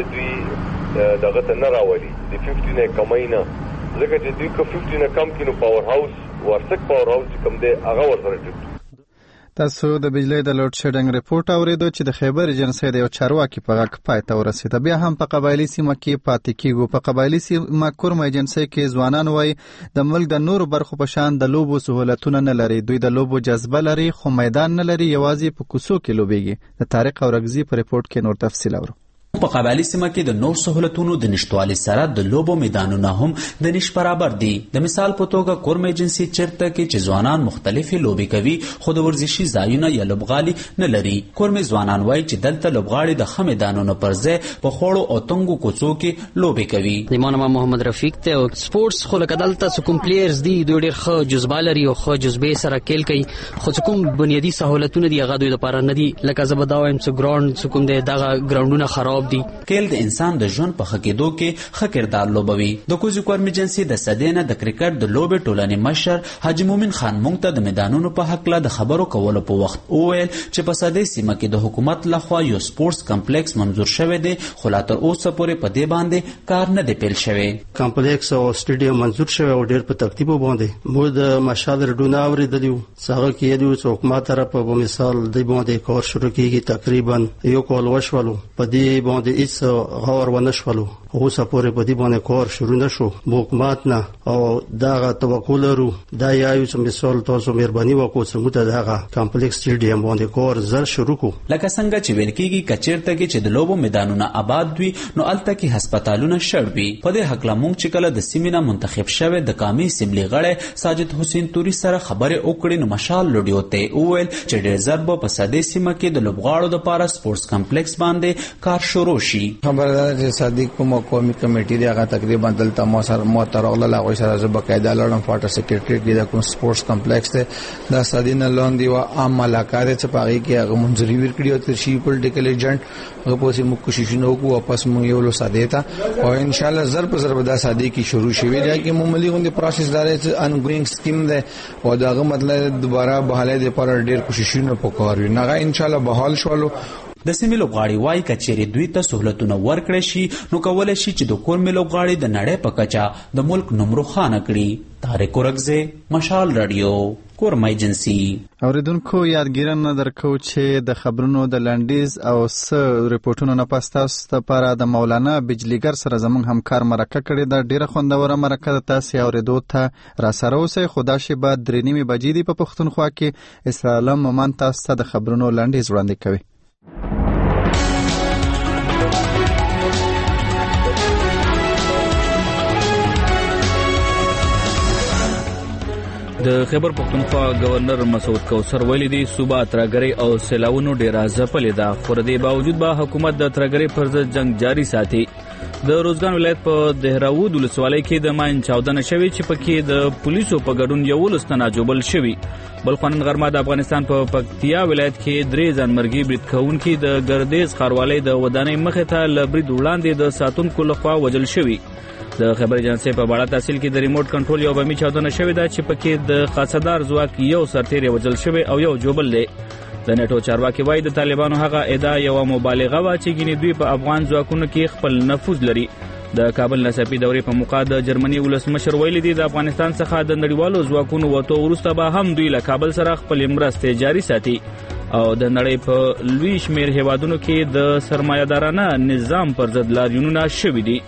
دوی دغه ته نه راولي د پنځه نه کمای نه ځکه چې دوی که پنځه نه کم کینو پاور هاوس ورسک پاور هاوس کوم دی هغه ورسره. تاسو د بجلی د لوډ شیډینګ ریپورت اوریدو چې د خیبر ایجنسی د یو چارواکي په غږ پای ته ورسېده. بیا هم په قبایلی سیمه کې پاتې کیږو. په قبایلی سیمه کورم ایجنسی کې ځوانان وای د ملک د نورو برخو په شان د لوبو سہولتونه نه لري. دوی د لوبو جذبه لري خو میدان نه لري، یوازې په کوڅو کې لوبېږي. د طارق اورګزي په ریپورت کې نور تفصیل اورو. په قبایلی سیمه کې د نور سہولتونو د نشټوالي سره د لوبو میدانونه هم د نش برابر دي. د مثال په توګه کورم ایجنسی چیرته کې چې ځوانان مختلفې لوبې کوي خو د ورزشي ځایونه یا لوبغالي نه لري. کورم ځوانان وایي چې دلته لوبغاړي د ښه میدانونو پر ځای په خوړو او تنګو کوڅو کې لوبې کوي. زما نوم محمد رفیق ته او سپورتس خو لکه دلته کوم پلیئرز دي دوی ډېر ښه جذبه لري او ښه جذبې سره کیل کوي خو کوم بنیادی سہولتونه دي هغه دوی لپاره نه دي. لکه زه به دا وایم چې ګراوند کوم دی دغه ګراوندونه خراب دي. کیل د انسان د ژوند په ښه کېدو کې ښه کردار لوبوي. د کوزي کورم ایجنسي د صدې نه د کرکټ د لوبې ټولنې مشر حاجي مومن خان موږ ته د میدانونو په هکله د خبرو کولو په وخت وویل چې په صدې سیمه کې د حکومت لخوا یو سپورتس کمپلیکس منظور شوی دی خو لا تر اوسه پورې په دې باندې کار نه دی پیل شوی. کمپلیکس او سټیډیم منظور شوی او ډېر په ترتیب باندې موږ د مشال ریډونه اوریدلی وو. هغه کې یو څوک ما طرف په مثال د باندې کار شروع کیږي تقریبا یو کال وشولو په دې باندې هیڅ غور ونشولو اوسه پورې په دې باندې کار شروع نشو. حکومت نه او دغه توقع لرو دا یو څه مثال تاسو مهرباني وکړو چې موږ دغه کمپلیکس سټیډیم باندې کار زر شروع کو. لکه څنګه چې ویل کېږي کچیرته کې چې د لوبو میدانونه آباد وي نو الته کې هسپتالونه شړ وي. په دې حق لمونږ چې کله د سیمینه منتخب شوه د قومي اسمبلی غړی ساجد حسین توري سره خبرې وکړې نو مشال لوډیو ته وویل چې ډېر ضرب په صدې سیمه کې د لوبغاړو لپاره سپورتس کمپلیکس باندې کار شروع شي. خبردار چې صادق کوم قومي کمیټې دی هغه تقریبا دلته مو سره مو تر الله غوښ سره بقاعده لړم فاټر سیکریټریټ کې د کوم سپورتس کمپلیکس ته د صدینه لاندې و عام ملاقات چې پاغي کې هغه منځري ورکړي او تر شي پولیټیکل ایجنټ هغه په سیمه کوششونه وکړو واپس مو یو لو ساده تا او ان شاء الله ضرب ضرب د ساده کی شروع شوی دی چې معمولی غونډه پروسس دار ان ګوینګ سکیم ده او داغه مطلب دوباره بحاله د پر ډیر کوششونه وکړو نه ان شاء الله بحال شولو د سیمې لوبغاړي وایي که چیرې دوی ته سهولتونه ورکړی شي نو کولی شي چې د کورمې لوبغاړي د نړۍ په کچه د ملک نوم روښانه کړي. طارق اورکزی، مشال رادیو، کورما ایجنسي. اوریدونکو یادګیرنه درکو چې د خبرونو د لنډیز او س ریپورتونو نه پس تاسو لپاره د مولانا بجلیګر سره زموږ همکار مرکه کړې ده. ډیره خوندوره مرکه ده، تاسو اوریدو ته را سره اوسئ. خدا شي بعد درې نیمې بجې دي په پښتونخوا کې. اسلام مومن تاسو ته د خبرونو لنډیز وړاندې کوي. د خیبر پختونخوا گورنر مسعود کوثر ویلي دي صوبه ترګری او سیلاونو ډیره ځپلې ده، خو د دې باوجود به حکومت د ترګری پر ضد جنگ جاری ساتي. د روزګان ولایت په دهراود ولسوالۍ کې د ماین چاودنه شوې چې پکې د پولیسو په ګډون یو لستنه جوبل شوی. بل خانن غرمه د افغانستان په پکتیا ولایت کې درې ځانمرګي برید کوونکي د ګردیز خاروالۍ د ودانۍ مخې ته له برید وړاندې د ساتونکو لخوا وژل شوي. د خبر ایجنسی په بالا تحصیل کې د ریموټ کنټرول یو بمي چاودنه شوې ده چې پکې د خاصدار ځواک یو سرتیر وژل شوی او یو جوبل دی. د نیټو چارواکي وایي د طالبانو هغه ادعا یو مبالغه و چې ګینې دوی په افغان ځواکونو کې خپل نفوذ لري. د کابل ناڅاپي دورې په موقع د جرمني ولسمشر ویلي دي د افغانستان څخه د نړیوالو ځواکونو وته وروسته به هم دوی له کابل سره خپل مرستې جاري ساتي او د نړۍ په لوی شمیر هیوادونو کې د سرمایه‌دارانه نظام پر ضد لاریونونه شوي دي.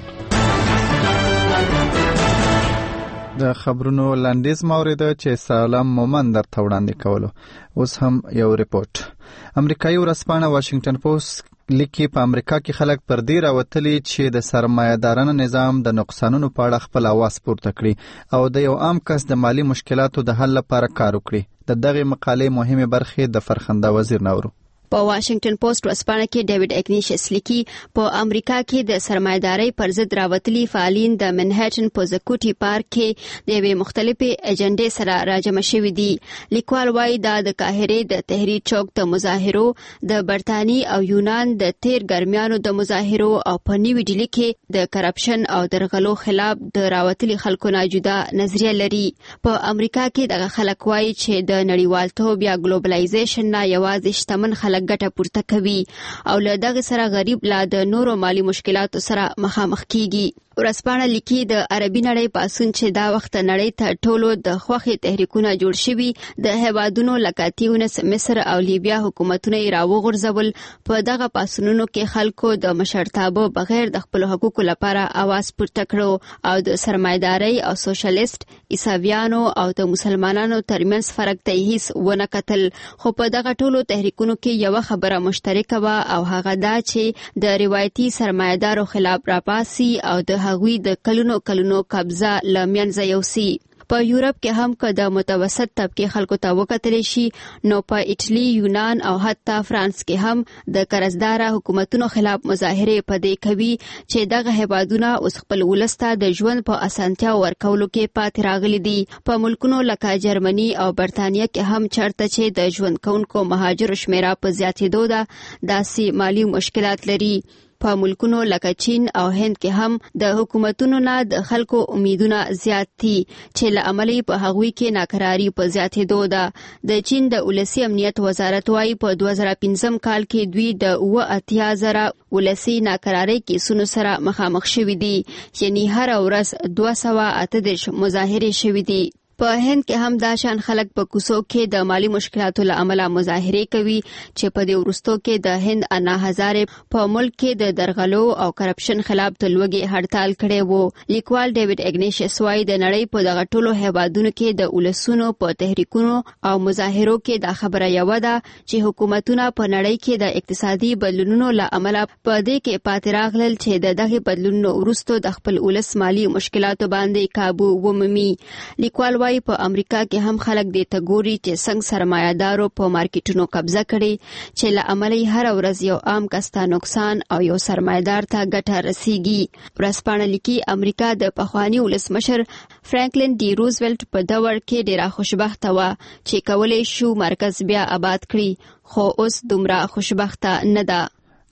د خبرونو لنډیز مورده چې سلام مومن درته وړاندې کولو. اوس هم یو ریپورت. امریکایي ورځپاڼه واشنگټن پوسټ لیکي په امریکا کې خلک پر دې راوتلي چې د سرمایه‌دارانه نظام د نقصانونو په اړه خپل اواز پورته کړي او د یو عام کس د مالی مشکلاتو د حل لپاره کار وکړي. د دغه مقالې مهمه برخه د فرخنده وزیر نورو. په واشنگټن پوسټ ورځپاڼه کې ډیوډ اګنیشس لیکي په امریکا کې د سرمایداري پر ضد راوتلي فعالین د منهټن په زکوټي پارک کې د یوې مختلفې اجنډې سره راجمع شوي دي. لیکوال وایي دا د قاهرې د تحریر چوک د مظاهرو، د برتانی او یونان د تیر ګرمیانو د مظاهرو او په نیو ډیلی کې د کرپشن او درغلو خلاف د راوتلي خلکو نه جدا نظریه لري. په امریکا کې دغه خلک وایي چې د نړیوالتوب یا ګلوبلایزیشن نه یوازې شتمن خلک ګټه پورته کوي او له دغه سره غریب لا د نورو مالی مشکلاتو سره مخامخ کیږي. ورځپاڼه لیکي د عربي نړۍ پاسون چې دا وخت نړۍ ته ټولو د خوخي تحریکونه جوړ شوي د هیوادونو لکه تیونس، مصر او لیبیا حکومتونه یې راوغورځول. په دغه پاسونونو کې خلکو د مشرتابه بغیر د خپل حقوقو لپاره आवाज پورته کړو او د سرمایداري او سوشلیست عیسویانو او د مسلمانانو ترمنځ فرق ته هیڅ ونه کتل. خو په دغه ټولو تحریکونو کې یو خبره مشترکه و او هغه دا چې د روایتي سرمایدارو خلاف راپاسي او د هغوی د کلونو کلونو قبضه لمنځه یوسي. په یورپ کې هم که د متوسط طبقه خلکو ته وکتل شي نو په ایټلی، یونان او حتی فرانس کې هم د قرضدار حکومتونو خلاف مظاهره پدې کوي چې دغه هیوادونه اوس خپل ولسته د ژوند په اسانتیا ورکولو کې پاتې راغلي دي. په ملکونو لکه جرمني او برتانیه کې هم چرته چې د ژوند کوونکو مهاجرو شمیره په زیاتېدو ده داسې مالی مشکلات لري. په ملکونو لکه چین او هند کې هم د حکومتونو نه د خلکو امیدونه زیات دي چې له عملی په هغوی کې ناکراری په زیاتېدو ده. د چین د ولسی امنیت وزارت وايي په دوه زره پنځم کال کې دوی د اوه اتیا زره ولسی ناکراری کیسونو سره مخامخ شوي دي، یعنی هر ورځ دوه سوه اته دېرش مظاهرې شوي دي. په هند کې هم دا شان خلک په کوڅو کې د مالی مشکلاتو له امله مظاهرې کوي چې په دې وروستو کې د هند انا هزارې په ملک کې د درغلو او کرپشن خلاف د لوږې هړتال کړی وو. لیکوال ډیوډ اګنیشس وایي د نړۍ په دغه ټولو هیوادونو کې د ولسونو په تحریکونو او مظاهرو کې دا خبره یوه ده چې حکومتونه په نړۍ کې د اقتصادي بدلونونو له امله په دې کې پاتې راغلل چې د دغه بدلونونو وروسته د خپل ولس مالی مشکلاتو باندې قابو ومومي. لیکوال وایي په امریکا کې هم خلک دې ته ګوري چې څنګه سرمایه‌دارو په مارکیټونو قبضه کړي چې له امله هر ورځ یو عام کس ته نقصان او یو سرمایه‌دار ته ګټه رسیږي. ورځپاڼه لیکي امریکا د پخوانی ولسمشر فرانکلین ډي روزولټ په دور کې ډیره خوشبخته و چې کولای شو مرکز بیا آباد کړي، خو اوس دومره خوشبخته نه ده.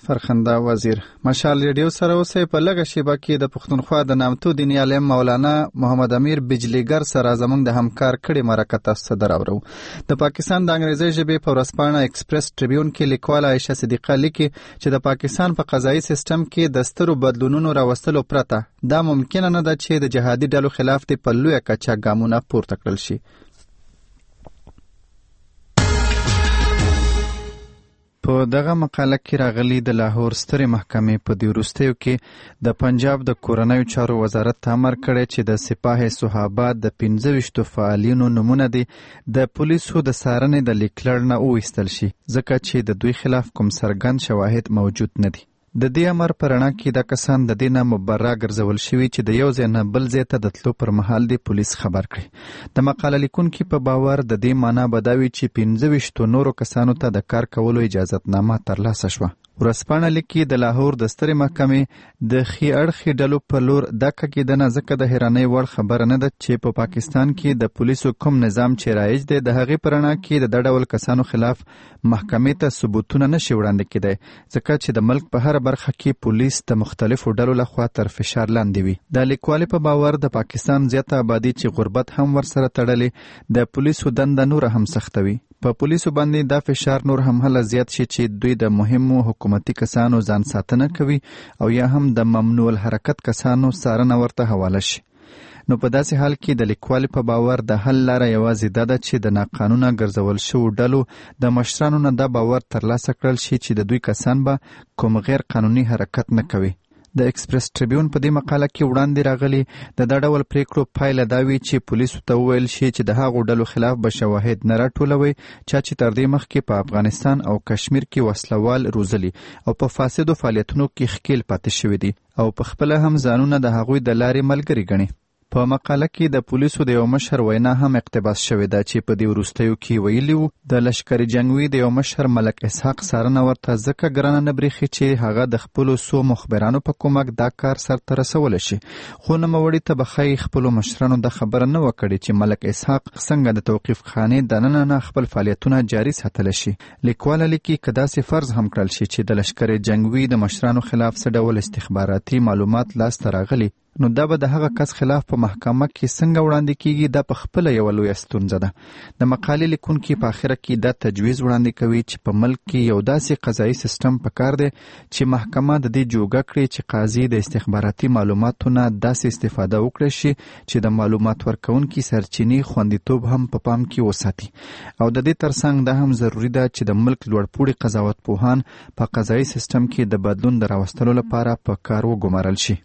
فرخنده وزیر مشال ریډیو سره اوسې په لږه شیبه کې د پښتونخوا د نامتو دیني عالم مولانا محمد امیر بجلیګر سره زموږ د همکار کړي مرکه تاسو ته دراوړو. د پاکستان د انګریزي ژبې په ورځپاڼه ایکسپریس ټریبیون کې لیکوال عائشه صدیقه لیکي چې د پاکستان په قضایي سیستم کې د سترو بدلونونو راوستلو پرته دا ممکنه نه ده چې د جهادي ډلو خلاف د په لویه کچه ګامونه پورته کړل شي. په دغه مقاله کې راغلي د لاهور سترې محکمې په دې وروستیو کې د پنجاب د کورنیو چارو وزارت ته امر کړی چې د سپاه صحابه د پنځه ویشتو فعالینو نومونه دي د پولیسو د څارنې د لیکلړ نه وویستل شي ځکه چې د دوی خلاف کوم څرګند شواهد موجود نه دي. د دې امر په رڼا کې دا کسان د دې نه مبرا ګرځول شوي چې د یو ځای نه بل ځای ته د تلو پر مهال د پولیس خبر کړي. د مقاله لیکونکي په باور د دې معنا به دا وي چې پنځه ویشتو نورو کسانو ته د کار کولو اجازتنامه ترلاسه شوه. ورځپاڼه لیکي د لاهور د سترې محکمې د ښي اړخې ډلو په لور دا کږېدنه ځکه د حیرانۍ وړ خبره نه ده چې په پاکستان کې د پولیسو کوم نظام چې رایج دی د هغې په رڼا کې د دا ډول کسانو خلاف محکمې ته ثبوتونه نشي وړاندې کېدی ځکه چې د ملک په هره برخه کې پولیس د مختلفو ډلو لخوا تر فشار لاندې وي. د لیکوالې په باور د پاکستان زیاته آبادي چې غربت هم ورسره تړلې د پولیسو دنده نوره هم سختوي. په پولیسو باندې دا فشار نور هم هله زیات شي چې دوی د مهمو حکومتي کسانو ځان ساتنه کوي او یا هم د ممنوع الحرکت کسانو څارنه ورته حواله شي. نو په داسې حال کې د لیکوالې په باور د حل لاره یوازې دا ده چې د ناقانونه ګرځول شوو ډلو د مشرانو نه دا باور ترلاسه کړل شي چې د دوی کسان به کوم غیر قانوني حرکت نه کوي. د ایکسپریس ټریبیون په دې مقاله کې وړاندې راغلي د دا ډول پریکړو پایله دا وي چې پولیسو ته وویل شي چې د هغو ډلو خلاف به شواهد نه راټولوي چا چې تر دې مخکې په افغانستان او کشمیر کې وسلوال روزلي او په فاسدو فعالیتونو کې ښکیل پاتې شوي دي او په خپله هم ځانونه د هغوی د لارې ملګري ګڼي. په مقاله کې د پولیسو د یو مشر وینا هم اقتباس شوې ده چې په دې وروستیو کې ویلي وو د لشکري جنګوي د یو مشر ملک اسحاق څارنه ورته ځکه ګرانه نه برېښي چې هغه د خپلو څو مخبرانو په کومک دا کار سرته رسولی شي. خو نوموړي ته به ښایي خپلو مشرانو دا خبره نه وه کړې چې ملک اسحاق څنګه د توقیف خانې دننه نه خپل فعالیتونه جاري ساتلی شي. لیکواله لیکي که داسې فرض هم کړل شي چې د لشکري جنګوي د مشرانو خلاف څه ډول استخباراتي معلومات لاسته راغلي نو دا به د هغه کس خلاف په محکمه کې څنګه وړاندې کیږي دا په خپله یوه لویه ستونزه ده. د مقالې لیکونکي په آخره کې دا تجویز وړاندې کوي چې په ملک کې یو داسې قضایي سیستم پکار دی چې محکمه د دې جوګه کړي چې قاضي د استخباراتي معلوماتو نه داسې استفاده وکړي شي چې د معلومات ورکوونکي سرچینې خوندیتوب هم په پام کې وساتي. او د دې ترڅنګ دا هم ضروري ده چې د ملک لوړپوړي قضاوت پوهان په قضایي سیستم کې د بدلون د راوستلو لپاره په کار وګمارل شي.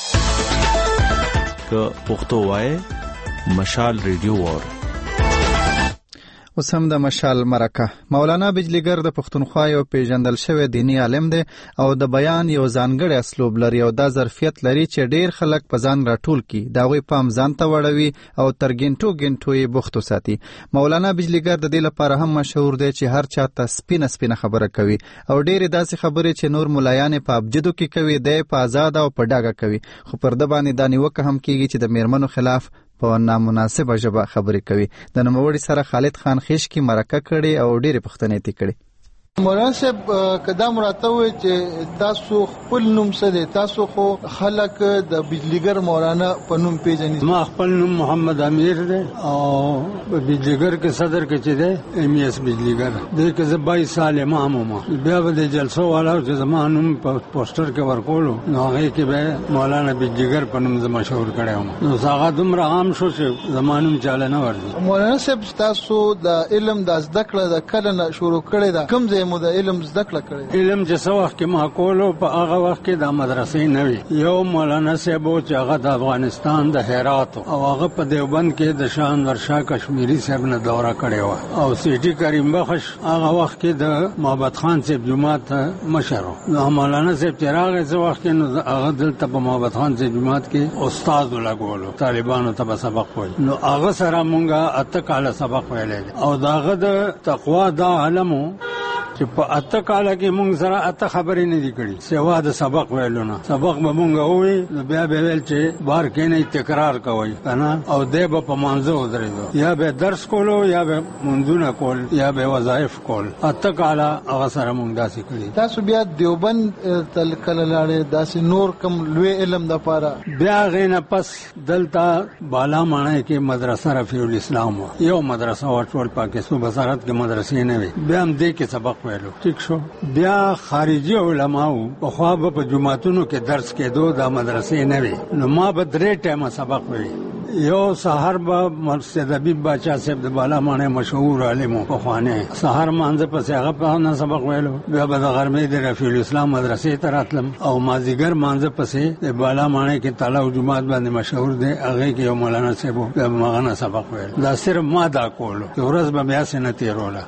که پښتو وای مشال ریډیو وار اوس هم د مشال مرکه. مولانا بجلیګر د پښتونخوا یو پیژندل شوی دینی عالم دی او د بیان یو ځانګړی اسلوب لري او دا ظرفیت لري چې ډیر خلک په ځان راټول کی دا غوي پام ځان ته وړوي او تر ګنټو ګنټو یې بوختو ساتي. مولانا بجلیګر د دې لپاره هم مشهور دی چې هر چاته سپینه سپینه خبره کوي او ډیر داسې خبرې چې نور ملایان په ابجدو کې کوي دی په آزاد او په ډاګه کوي خو پر د باندې دا نیوکه هم کیږي چې د میرمنو خلاف په نامناسبه ژبه خبرې کوي. د نوموړي سره خالد خان خیش کی مرکه کړي او ډېرې پوښتنې تې کړي. مولانا صاحب قدم راته وي چې تاسو خپل نوم څه دی؟ تاسو خو خلک د بجلیګر مولانا په نوم پیژني. ما خپل نوم محمد امیر دی او بجلیګر کې صدر کې چې دی ایم ایس بجلیګر دی کې زه بایس سال امام وم. بیا به د جلسو والا چې زما نوم په پوسټر کې ورکولو نو هغې کې به مولانا بجلیګر په نوم زه مشهور کړی وم. نو هغه دومره عام شو چې زما نوم چاله نه ورځي. مولانا صاحب تاسو د علم د زده کړه د کله نه شروع کړی ده؟ کوم ځای مو د علم زده کړه کړې؟ علم چې څه وخت کې ما کولو په هغه وخت کې د مدرسې نه وي. یو مولانا صاحب چې هغه د افغانستان د هرات او هغه په دیوبند کې د شاه انور شاه کشمیری صاحب نه دوره کړې وه او سیټي کریم بخش هغه وخت کې د محمد خان صاحب جماعت مشر و. نو مولانا صاحب چې راغی څه وخت کې نو هغه دلته په محمد خان صاحب جماعت کې استاد ولګولو طالبانو ته به سبق وایي. نو هغه سره مونږه اته کاله سبق ویلی او د هغه د تقوا دا علم چې په اته کال کې مونږ سره اته خبرې نه دي کړې سوا د سبق ویلو نه. سبق به مونږ وې نو بیا به ویل چې بار کې نه تکرار کوي کنه او دې به په مانځو ودرېدو یا به درس کولو یا به منځونه کول یا به وظایف کول. اته کال هغه سره مونږ داسې کړی. تاسو بیا دیوبند تل کله لاړې داسې نور کم لوی علم د پاره بیا غینه پس دلته بالا مانه کې مدرسه رفیع الاسلام یو مدرسه او ټول پاکستان بصارت کې مدرسې نه وي. بیا هم دې کې سبق ویلو ټیک شو. بیا خارجي علماو په خوا په جمعتونو کې درس کېدو د مدرسې نه وي نو ما به درې ټیمه سبق وی. یو سحر به مسجد حبیب باچا صاحب د بالا مانه مشهور عالم په خوانه سحر مانځه پس هغه په نه سبق ویلو. بیا به د غرمې د رفیع الاسلام مدرسې ته راتلم او مازیګر مانځه پسې د بالا مانه کې تعالی او جمعات باندې مشهور دی هغه کې یو مولانا صاحب بیا مغنه سبق ویل. دا صرف ما دا کولو ورځ به بیا سنت تیروله.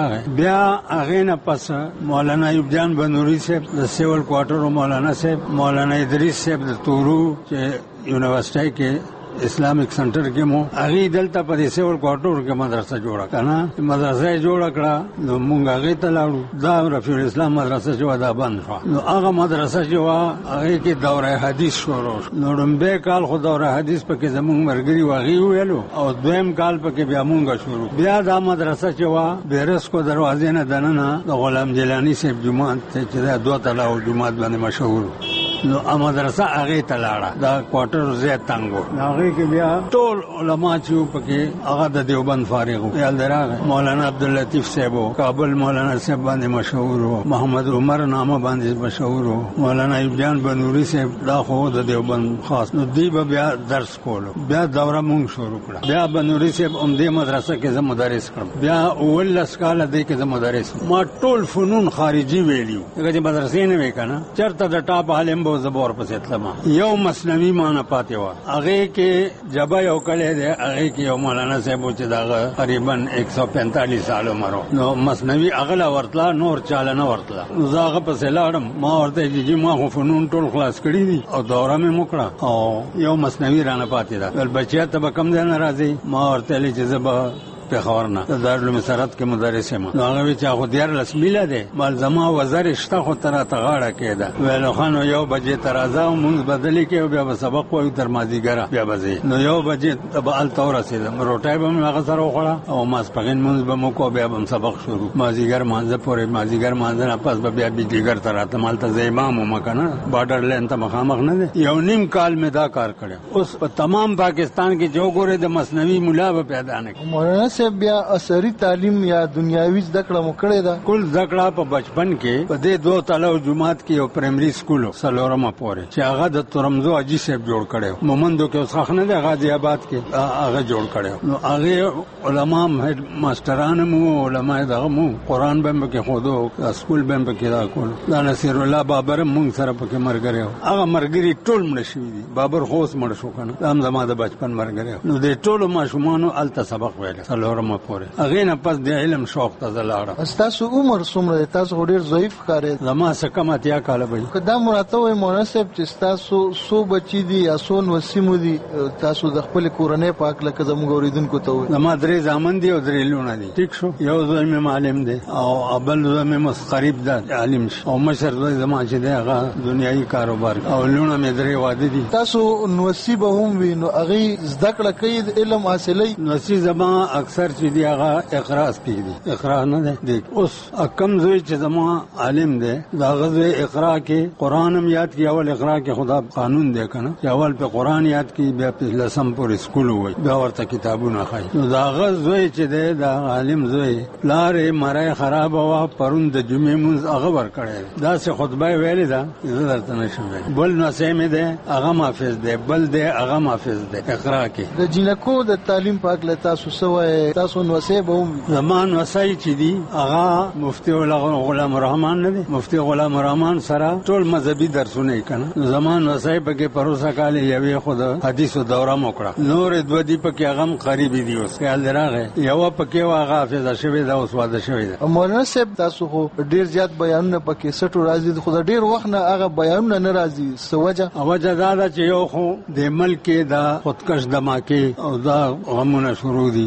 بیا هغه نه پس مولانا ایوب جان بنوري صاحب د سیول کوارټر مولانا صاحب مولانا ادریس صاحب د تورو چې یونیورسيټي کې اسلامک سنټر کې مو هغه دلته په سیول کوارټر کې مدرسه جوړه کنه. مدرسه جوړه کړه نو مونږ هغه ته لاړو. دا رفیع الاسلام مدرسه چې ودا بند شو نو هغه مدرسه چې وا هغه کې دوره حدیث شروع نو رمبه کال خو دوره حدیث په کې زمونږ مرګري واغی ویلو او دویم کال په کې بیا مونږ شروع. بیا دا مدرسه چې وا بیرس کو دروازې نه دننه د غلام جیلانی صاحب جمعه چې دوه تلا او جمعه باندې مشهور نو مدرسه هغه ته لاړه. دا کوارټر زیات تنګو هغه کې بیا ټول علما چې پکې هغه د دیوبند فارغ وو. یال دراغه مولانا عبداللطیف صاحب کابل مولانا صاحب باندې مشهور وو. محمد عمر نامه باندې مشهور وو. مولانا ایوب جان بنوري صاحب دا خو د دیوبند خاص نو دی بیا درس کولو. بیا دوره مونږ شروع کړه. بیا بنوري صاحب عمده مدرسه کې زه مدرس کړم. بیا اول اسکاله دی کې زه مدرس ما ټول فنون خارجي ویلیو هغه مدرسې نه وکنه چرته د ټاپ عالم بو زبور پسې تلما. یو مسنوي مان پاتې و هغه کې جبا یو کله دی هغه کې یو مولانا صاحب چې دا تقریبا ایک سو پینتالیس سال عمر نو مسنوي اغلا ورتلا نور چاله نه ورتلا. زاغه پسې لاړم ما ورته چې ما خو فنون ټول خلاص کړی دي او دوره مې موکړه او یو مسنوي رانه پاتې ده. بل بچیا ته کم ځای ناراضي ما ورته لې چې زبا په خبرنا دارالعلوم سرحد کې مدرس یم. هغه چې خو دیر لسمیله ده مال زما وزر شته خو تر ته غاړه کېده ویلو خان یو بجې ترازه مونږ بدلی کې بیا سبق وایو تر مازیګره بیا بځي نو یو بجې تبال تور رسیدم روټای به هغه سره وخړه او ماسپغین مونږ به مو کو بیا هم سبق شروع مازیګر مانځه پورې مازیګر مانځه نه پس به بیا بیګر تر ته مال ته امام مکنه بارډر لین ته مخامخ نه ده. یو نیم کال می دا کار کړو. اوس په تمام پاکستان کې جو ګوره د مسنوي مولا به پیدا نه مولانا صاحب بیا اثري تعلیم یا دنیاوي زده کړه مو کړې ده. کل زده کړه په بچپن کې په دې دوه تلو جمعات کې یو پرایمري سکول سلورمه پورې چې هغه د ترمزو اجي صاحب جوړ کړو. مومندو کې اوس خخنه د غازی آباد کې هغه جوړ کړو. نو هغه علما ماستران مو علما دغه مو قران به کې خودو سکول به کې دا کول. دا نصیر الله بابر مونږ سره پکې مرګره هغه مرګري ټول مړ شوی دي. بابر خوس مړ شو کنه هم زما د بچپن مرګره نو د ټولو ماشومانو الته سبق ویل سلورمه پورې هغه نه پس د علم شوق ته زلاړه. تاسو عمر څومره تاسو ډیر ضعیف ښکارې زما سکه اتیا کاله به کدا مراته وای مناسب چې تاسو سو بچی دي یا سو وسیمو دي تاسو د خپل کورنۍ پاک لکه زموږ اوریدونکو ته وای. زما درې ځامن دي او درې لونه دي ټیک شو. یو زمي معلم دي او ابل زمي مستقریب ده عالم او مشر زما چې هغه دنیوي کاروبار او لونه مې درې واده دي. تاسو نصیب هم وي نو هغه زده کړه کوي علم حاصلې نصیب زما اکثر چې دی هغه اقرا سپیږي اقرا نه ده. اوس کم زوی چې زما عالم دی دا غزه اقرا کې قران هم یاد کی اول اقرا کې خدا قانون دی کنه چې اول په قران یاد کی بیا په لسم پورې سکول وای بیا ورته کتابونه خای. نو دا غزه چې دی دا عالم زوی لارې مړای خراب وا پروند د جمعې مونږ هغه ور کړی دا څه خطبه ویلې دا درته نشم بل نو سیمه ده هغه محافظ دی بل دی هغه محافظ دی اقرا کې. د جنکو د تعلیم پاک له تاسو سوې تاسو نو سیب هم زمان وسای چې دی هغه مفتی غلام رحمان نه دی مفتی غلام رحمان سره ټول مذهبي درسونه کنه. زمان وسای په کې پروسه کال یوې خود حدیثو دوره موکړه نور د ودی په کې هغه قریبي دی اوس خیال دراغه یو په کې واغه حافظ شوی دا اوس واده شوی دا. مولانا صاحب تاسو خو ډیر زیات بیانونه پکې سټو راځي خو ډیر وخت نه هغه بیانونه نه راځي سوجه اوجه دا چې یو خو د ملک دا خودکش دماکي او دا غمونه شروع دي په جنازه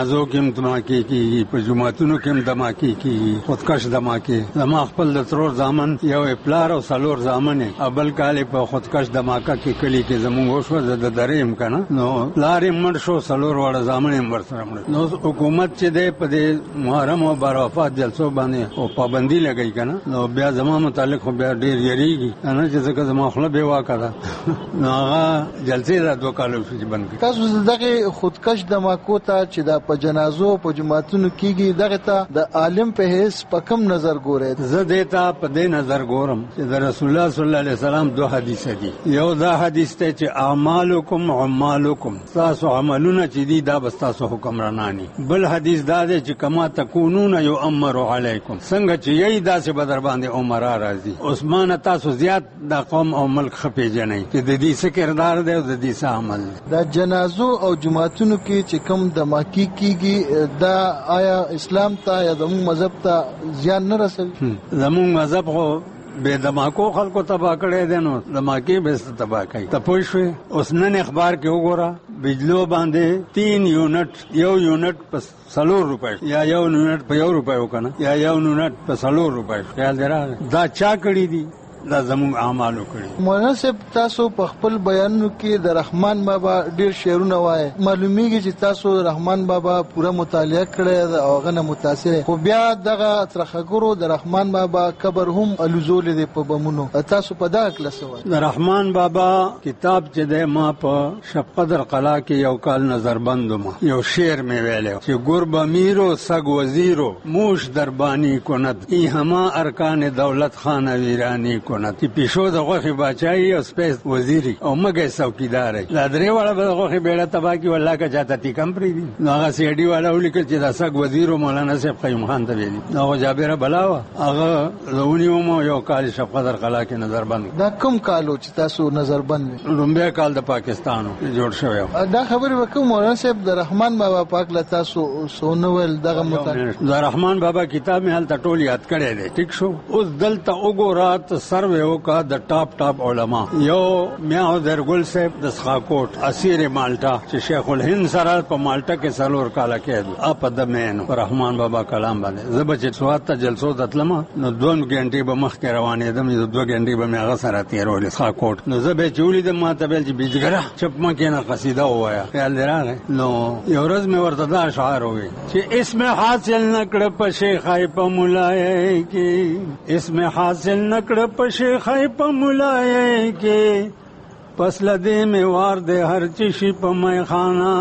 جنازو کې هم دماکي کیږي، په جمعتونو کې هم دماکي کیږي، خودکش دماکي. زما خپل د ترور زامن یو پلار او څلور زامن ابل کال په خودکش دماکه کې کلی کې زموږ وشو د دریم کنه، نو پلار یې مړ شو، څلور وړه زامن یې ورسره مړ. نو حکومت چې دی په دې محرم او برافات جلسو باندې او پابندي لګی کنه، نو بیا زما متعلق خو بیا ډیر یریږي نه چې ځکه زما خپل به واکړه. نو هغه جلسې دا دوه کالو شي بند کړ. تاسو دغه خودکش دماکو ته چې دا په جنازو په جماعتونو کېږي دغه ته د عالم په هیڅ په کم نظر ګورئ؟ زه دیتا په دې نظر ګورم چې د رسول الله صلی الله علیه وسلم دوه حدیث دي. یو دا حدیث ته چې اعمالکم عمالکم، تاسو عملونه چې دي دا بس تاسو حکمرانانی. بل حدیث دا دی چې کما تکونون یؤمر علیکم، څنګه چې یی داسې بدر باندې عمره راځي. عثمان تاسو زیات د قوم او ملک خپېجنې چې د دې څه کردار دی او د دې څه عمل دی. دا جنازو او جماعتونو کې چې کم دماکي کیږي دا آیا اسلام ته یا زموږ مذهب ته زیان نه رسوي؟ زموږ مذهب خو بے دماکو خلکو تباہ کړی دی، نو دماکي به تباہ کوي. ته پوه شوې؟ اوس نن اخبار کې وګوره بجلو باندې تین یونټ، یو یونټ په څلور روپۍ یا یو یونټ په یو روپۍ وکنه یا یو یونټ په څلور روپۍ. خیال دی راغی دا چا کړی دي؟ دا زموږ اعمالو کړی. مولانا صاحب تاسو په خپل بیانونو کې د رحمان بابا ډیر شعرونه وایي، معلومیږي چې تاسو رحمان بابا پوره مطالعه کړی ده او هغه نه متاثر، خو بیا دغه ترخګرو د رحمان بابا قبر هم الوزول دی په بمونو. تاسو په دا کلسه وایي؟ د رحمان بابا کتاب چې دی ما په شب قدر قلا کې یو کال نظر بندم، یو شعر مې ویلو چې ګرب امیرو سگ وزیرو موش دربانی کند ای هما ارکان دولت خانه ویرانی کند. تی پیشو د غوخي بچای او سپیس وزیری او مګه څوکیدار لا درې والا د غوخي بیړه تبا کی والله کا چاته تی کم پری دي. هغه سی ډی والا ولیکل چې دا سګ وزیر مولانا صاحب قیوم خان ته ویلي، هغه جابر بلاوا هغه لونیو مو یو کال شپ قدر قلا کې نظر بند. دا کوم کالو چې تاسو نظر بند؟ لومبه کال د پاکستانو جوړ شوی. دا خبره وکړو مولانا صاحب د رحمان بابا پاک له تاسو سونول دغه مطابق د رحمان بابا کتاب مې هل ټول یاد کړی دی. ټیک شو، اوس دلته وګورات سر یو کا د ټاپ ټاپ علما، یو میاو درګل صاحب د سخاکوټ اسیر مالټا چې شیخ الهند سره په مالټا کې سلور کاله کېدو اپ د مینو رحمان بابا کلام باندې زب چې سوات ته جلسو دتلم نو دوه غنټې به مخ کې روانې دم نو دوه غنټې به میغه سره تیرول سخاکوټ نو زب چولې د ما ته بل چې بیجګره چپ ما کې نه قصیده وایا خیال دراغه نو یو ورځ مې ورته دا اشعار وې چې اسم حاصل نکړ په شیخای په مولای کې، اسم حاصل نکړ په شیخای په مولای کې، پس لدې میں وار دے ہر چشی په میخانہ،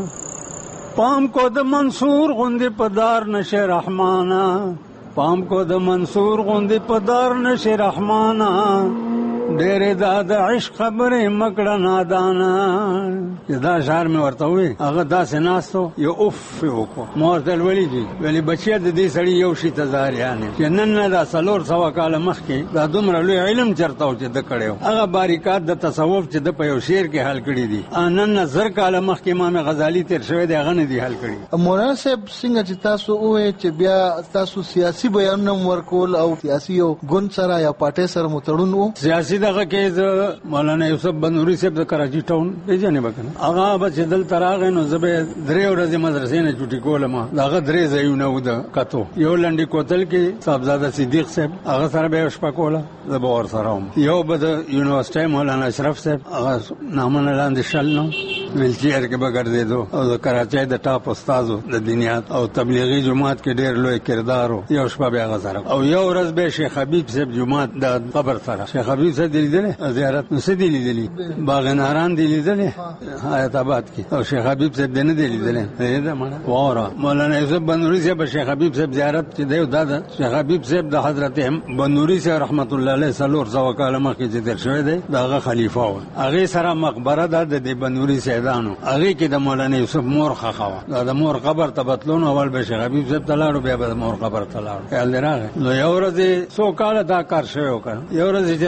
پام کو د منصور غندې پدار نشه رحمانا، پام کو د منصور غندې پدار نشه رحمانا، ډېر دا د عشق خبرې مکړه نادانا. دا شعر مې ورته وې هغه داسې ناستو یو اف وکړو ما ورته ویلي دي ویلې بچیا د دې سړي یو شي ته زاریانې چې نن نه دا څلور سوه کاله مخکې دا دومره لوی علم چېرته و چې ده کړی و هغه باریکات د تصوف چې ده په یو شعر کې حل کړي دي نن نه زر کاله مخکې امام غزالي تېر شوی دی هغه نه دي حل کړي. مولانا صاحب څنګه چې تاسو ووایئ چې بیا تاسو سیاسي بیانونه ورکول او سیاسي یو ګوند سره یا پارټۍ سره مو تړون و سیاسي دغه کې زه مولانا یوسف بنوري صاحب د کراچي ټاون پیژنې به که نه هغه به چې دلته راغی نو زه به درې ورځې مدرسې نه چوټي کولم د هغه درې ځایونه و د کتو یو لنډي کوتل کې صاحبزاده صدیق صاحب هغه سره به یې شپه کوله زه به ورسره وم یو به د یونیورسټۍ مولانا اشرف صاحب هغه نامونه لاندې شل نو ویلچیر کې به ګرځېدو او د کراچۍ د ټاپ استازو د دنیا او تبلیغي جماعت کې ډېر لوی کردار و یو شپه به هغه سره او یو ورځ به شیخ حبیب صاحب جماعت د قبر سره شیخ حبیب صاحب دی لیدلی زیارت نو څه دی لیدلی باغ ناران دی لیدلی حیات آباد کې او شیخ حبیب صاحب دی نه دی لیدلی دا مانه واوره مولانا یوسف بنوري صاحب شیخ حبیب صاحب زیارت چې دی دا د شیخ حبیب صاحب د حضرت بنوري صاحب رحمت الله علیه څلور سوه کاله مخکې چې تېر شوی دی د هغه خلیفه و هغې سره مقبره ده د دې بنوري سیدانو هغې کې د مولانا یوسف مور ښخه وه دا د مور قبر ته بتلون اول به شیخ حبیب صاحب ته لاړو بیا به د مور قبر ته لاړو خیال دې راغی نو یو ورځ څو کاله دا کار شوی و که نه یو ورځ چې راوتم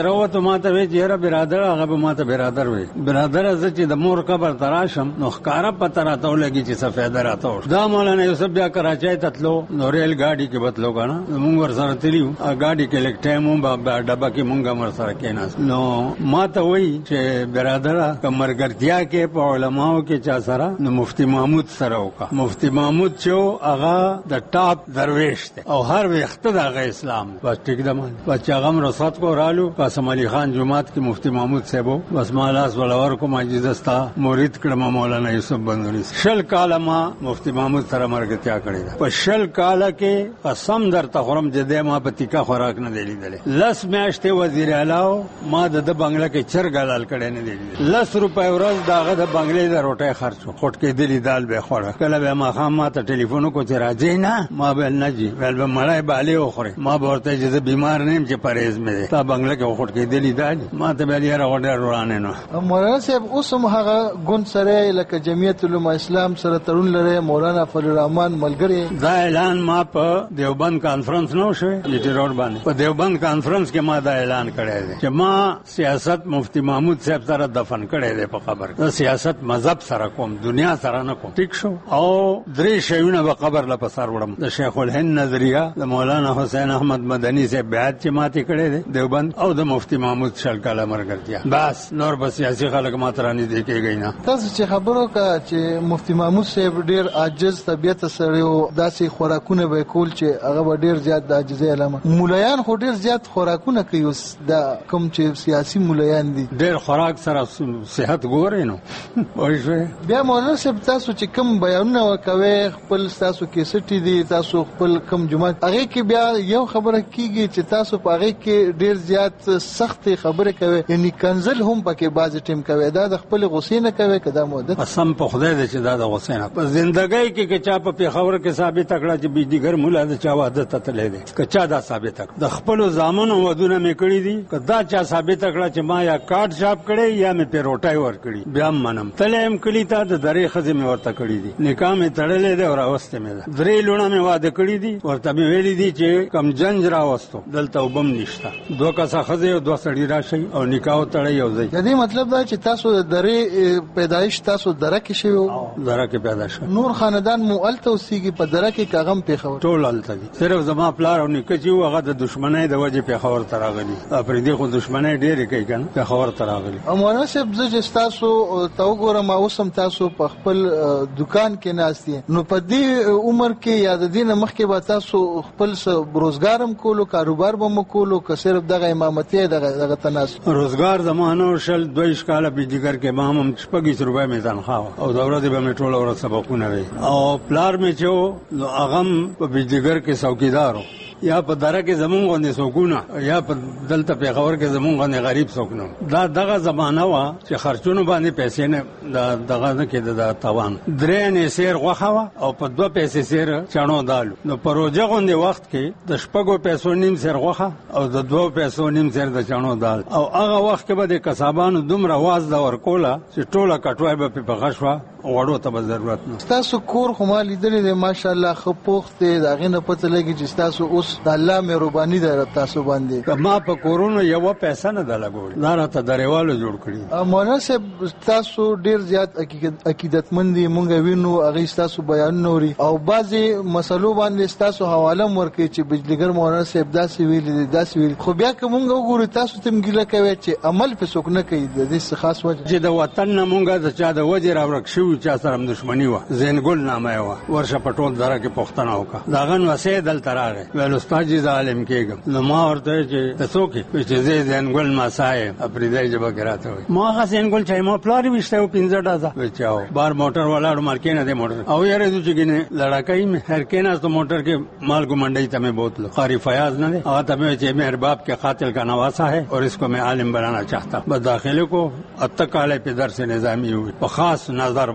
ماته وی چیرې برادر هغه به ماته برادر وی برادر از چې د مور قبر تراشم نو ښکارا پته راته ولګي چې څه فایده راته. دا مولانا یوسف بیا کراچۍ ته تلو نو ریل ګاډي کې بتلو کنه موږ ور سره تلیو ګاډي کې لیک ټایم په ډبه کې موږ مر سره کېناس. نو ماته وی چې برادر کمرګرتیا کې په علماو کې چا سره نو مفتی محمود سره وکا. مفتی محمود چې هغه د ټاپ درویش دی او هر وخت د اسلام بس ټیک ده مان بچا غم رسات کو رالو قاسم علي خان جمعات کې مفتی محمود صاحب بس مالاس ولور کو ماجزستا مرید کړم مولانا یوسف بندوري شل کالما مفتی محمود سره مرګتیا کړی په شل کال کې قسم در تخرم جده ما پتیکا خوراک نه دی لیدل. لس میاشتې وزیر اعلی ما د بنگلا کې چرګلال کړي نه دی لیدل. لس روپۍ ورځ داغه د بنگلې د روټۍ خرچو خټ کې دلی دال به خوړه. کله به ما خام ما ته ټلیفون کو چې راځي نه ما به نه جی ول به مړای بالي وخوري ما ورته چې بیمار نیم چې پرهیز مې تا بنگلا کې خټ کې دلی دال ما ته به لري غوډه روانه نو. مولانا صاحب اوس هم هغه ګوند سره لکه جمعیت العلماء اسلام سره تړون لري. مولانا فضل الرحمن ملګری دا اعلان ما په دیوبند کانفرنس نو شوی لیټر روډ باندې په دیوبند کانفرنس کې ما دا اعلان کړی دی چې ما سیاست مفتی محمود صاحب سره دفن کړی دی په قبر. دا سیاست مذهب سره کوم دنیا سره نه کوم. ټیک شو او درې شیونه په قبر لا پسار وړم. د شیخ الهند نظریه د مولانا حسین احمد مدنی سے بیعت چې ماته کړی دی دیوبند او د مفتی محمود شل کاله مرګرتیا بس نور بس سیاسي خلک ماترانی دی کېږي نه. تاسو چې خبرو کا چې مفتی محمود صاحب ډیر عاجز طبيعت سره او داسې خوراکونه به کول چې هغه ډیر زیات د عاجزۍ علامه. مولایان خو ډیر زیات خوراکونه کوي اوس دا کوم چې سیاسي مولایان دي ډیر خوراک سره صحت ګوري نو وایي. بیا مولانا صاحب تاسو چې کوم بیانونه وکوي خپل تاسو کې سټي دي تاسو خپل کوم جماعت هغه کې بیا یو خبره کیږي چې تاسو په هغه کې ډیر زیات سخت خبره کوي یعنی کنزل هم پکې باز ټیم کوي دا د خپل غصې نه کوي کدا مودت قسم په خدای دې چې دا د غصې نه په ژوندۍ کې کې چا په خبره کې ثابت کړه چې بيدیګر مولا د چا عادت ته تللی دي کچا دا ثابت کړه د خپل زامنو ودونه مې کړی دي کدا چا ثابت کړه چې ما یا کارت شاپ کړي یا مې پیروټای ور کړی بیا منم تلم کلی ته د درې خزې مې ورته کړی دي نکاح مې تړلې ده او راوسته مې درې لونه مې واده کړی دي ورته مې ویلي دي چې کم جنج راوستو دلته وبم نشتا دوه کسه خزې او دوه سړي راشي او نکاح تړي یو ځای. دې مطلب دا چې تاسو د درې پیدایش تاسو درکه شوی درکه پیدا شو نور خاندان مو الته اوسېږي په درکه کاغم پیښور ټول الته دي صرف زما پلار او نیکه چې هغه د دشمنۍ د وجې پیښور ته راغلي پر دې خو دشمنۍ ډېرې کوي کنه پیښور ته راغلي. مولانا صاحب زه چې تاسو ته وګورم اوس هم تاسو په خپل دکان کې ناست دي نو په دې عمر کې یا د دې مخکې به تاسو خپل روزګارم کولو کاروبار به مو کولو که صرف دغه امامتي دغه دغه تناس روزګار زمانو شل دویش کاله بيدیګر کې ما هم شپږ روپۍ مې تنخواه او دا ورځ به مې ټول ورځ سبقونه وي او پلار مې چې نو هغه په بيدیګر کې څوکیدارو یا په دره کې زمونږ غوندې سکونه یا په دلته پیښور کې زمونږ غوندې غریب سکونه دا دغه زمانہ وا چې خرچونو باندې پیسې نه دغه نه کې د توان درې نه سیر غوخه او په دوه پیسې سیر چانو دالو نو پروژه غوندې وخت کې د شپږو پیسو نیم سیر غوخه او د دوه پیسو نیم سیر د چانو دال او هغه وخت کې به د کسبانو دومره واز دا ورکوله چې ټوله کټوای به په غشوا وړو ته ضرورت نه. تاسو کور خو ما لیدلې ده ماشاءالله خو پوخت دا غنه پته لګي چې تاسو اوس د الله مهرباني ده تاسو باندې. ما په کورونو یو پیسې نه ده لګول دا راته دریوالو جوړ کړی. مولانا صاحب تاسو ډیر زیات عقیدتمندي مونږ وینو هغه تاسو بیان نوري او بعضي مسلو باندې تاسو حواله ورکړي چې بجلیګر مولانا صاحب داسې ویلي داسې ویلي خو بیا کوم وګورئ تاسو تم ګیله کوي چې عمل په څوک نه کوي د دې خاص وجه چې د وطن نه مونږه د چا د وجه راورک شو چا سره دښمنی و زینګل نامه و ورشه پټول دره کې پښتنه وکا داغن وسه دل تراغه ول استاد جی ظالم کېګم نو ما ورته چې تاسو کې چې زینګل ما سای اپری دای جبه کراته وي ما غا زینګل چای ما پلار وشته پنځه ډازه وچاو بار موټر ولاړ مارکې نه دې موټر او یاره د چګینه لړکای مې هر کې نه تو موټر کې مال ګمنډي ته مې بوتلو قاری فیاض نه آ ته چې مهر باپ کے قاتل کا نواسا ہے اور اس کو میں عالم بنانا چاہتا بس داخلے کو اب تک کالے پہ درس نظامی ہوئی خاص نظر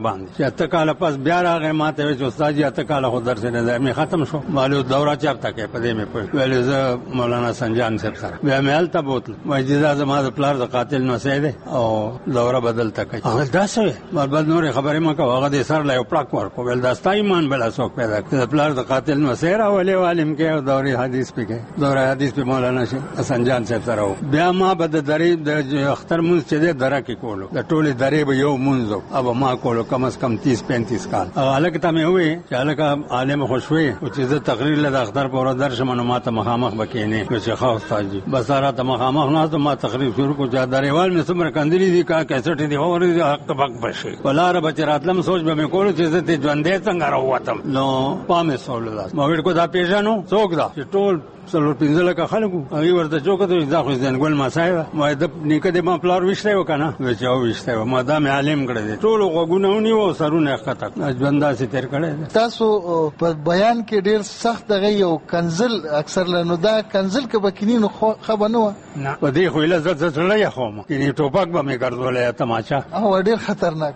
باندې چې اته کال پس بیا راغی ماته وی چې استاد جی اته کال خو درس نه مې ختم شو مالو دوره چرته کې پدې مې پوه ویل زه مولانا سنجان صاحب سره بیا مې الته بوتل مجیدا زما د پلار د قاتل نو سیده او دوره بدل تکای هغه داسې بل نور خبرې ما کو هغه د سر له پلاک ورکو ول دا ستای ایمان بل څوک پیدا کړ پلار د قاتل نو سیره ولې عالم کې دوره حدیث په کې دوره حدیث په مولانا سنجان صاحب سره بیا ما بد درې د اختر مونږ چې دره کې کولو د ټولې درې به یو مونږ او ما کولو کم از کم تیس پینتیس کال الګ ته مې وې چې الګ عالم خوشوي او چې زه تقریر له اختر پر درس منومات مخامخ بکینه چې خاص استاد جی بس را ته مخامخ نه ته ما تقریر شروع کو جا دریوال مې سمره کندلی دي کا کیسټ دي اور دي حق بک بشي ولار بچراتلم سوچ به مې کولو چې زه ته ژوندې څنګه راووتم نو پامه سوال ما وړ کو دا پیژنو څوک دا چې ټول څلور پنځه لکه خلکو هغه ورته چوکته دا خو ځین ګل ما صاحب ما د نیکه د ما پلار وشته وکنه و چې او وشته ما دا مې عالم کړی ټول غوګونه او سرونه ښکته ژونداسي تیر کړی تاسو په بیان کې ډیر سخت دغه یو کنزل اکثر لنو دا کنزل کې بکینینو خبر نه و نه په دې خو له زړه زړه یا خو کینی ټوپک به مې ګرځولې تماچا او ډیر خطرناک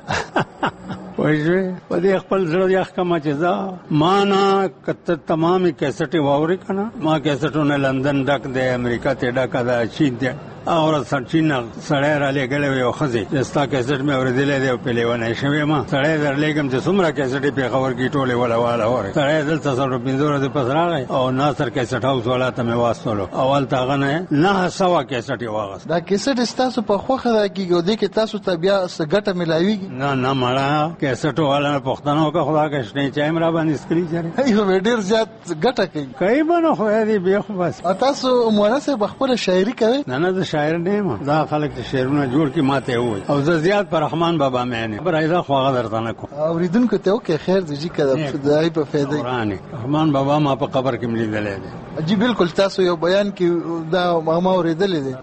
وایي په دې خپل زړه یې احکام چې دا معنا کته تمامي کیسټي واوري کنه ما کیسټونه لندن ډک دی امریکا ته ډک دا چین دی اور سرچینه سړی را لګلې یو خزي دستا کیسټ مې اوریدلې دی په لیوانه شوی ما سړی در لګم چې څومره کیسټي په خبر کې ټوله ولا ولا اور سړی دلته سره پینځور د پس راغی او ناصر کیسټ هاوس ولا ته مې واسطلو اول تاغه نه نه سوا کیسټي واغس دا کیسټ تاسو په خوخه راکیږي د کې تاسو ته بیا سګټه ملاويږي نه نه مړه کیسټ والا پښتنو کا خدا کا شنه چایم را باندې سکري چره ایو ډیر زیات ګټه کوي کوي بنو خو دې بیا خو بس تاسو مونږه په خپل شاعري کوي نه نه شاعر نه ما دا خلک چې شعرونه جوړ کی ماته وای او زه زیات پر رحمان بابا مې نه پر ایدا خو هغه درته نه کو اوریدونکو ته وکي خیر دې کړه خدای په فایده قرآن رحمان بابا ما په قبر کې ملي دلې جی بالکل تاسو یو بیان کې دا ما ما اوریدلې دي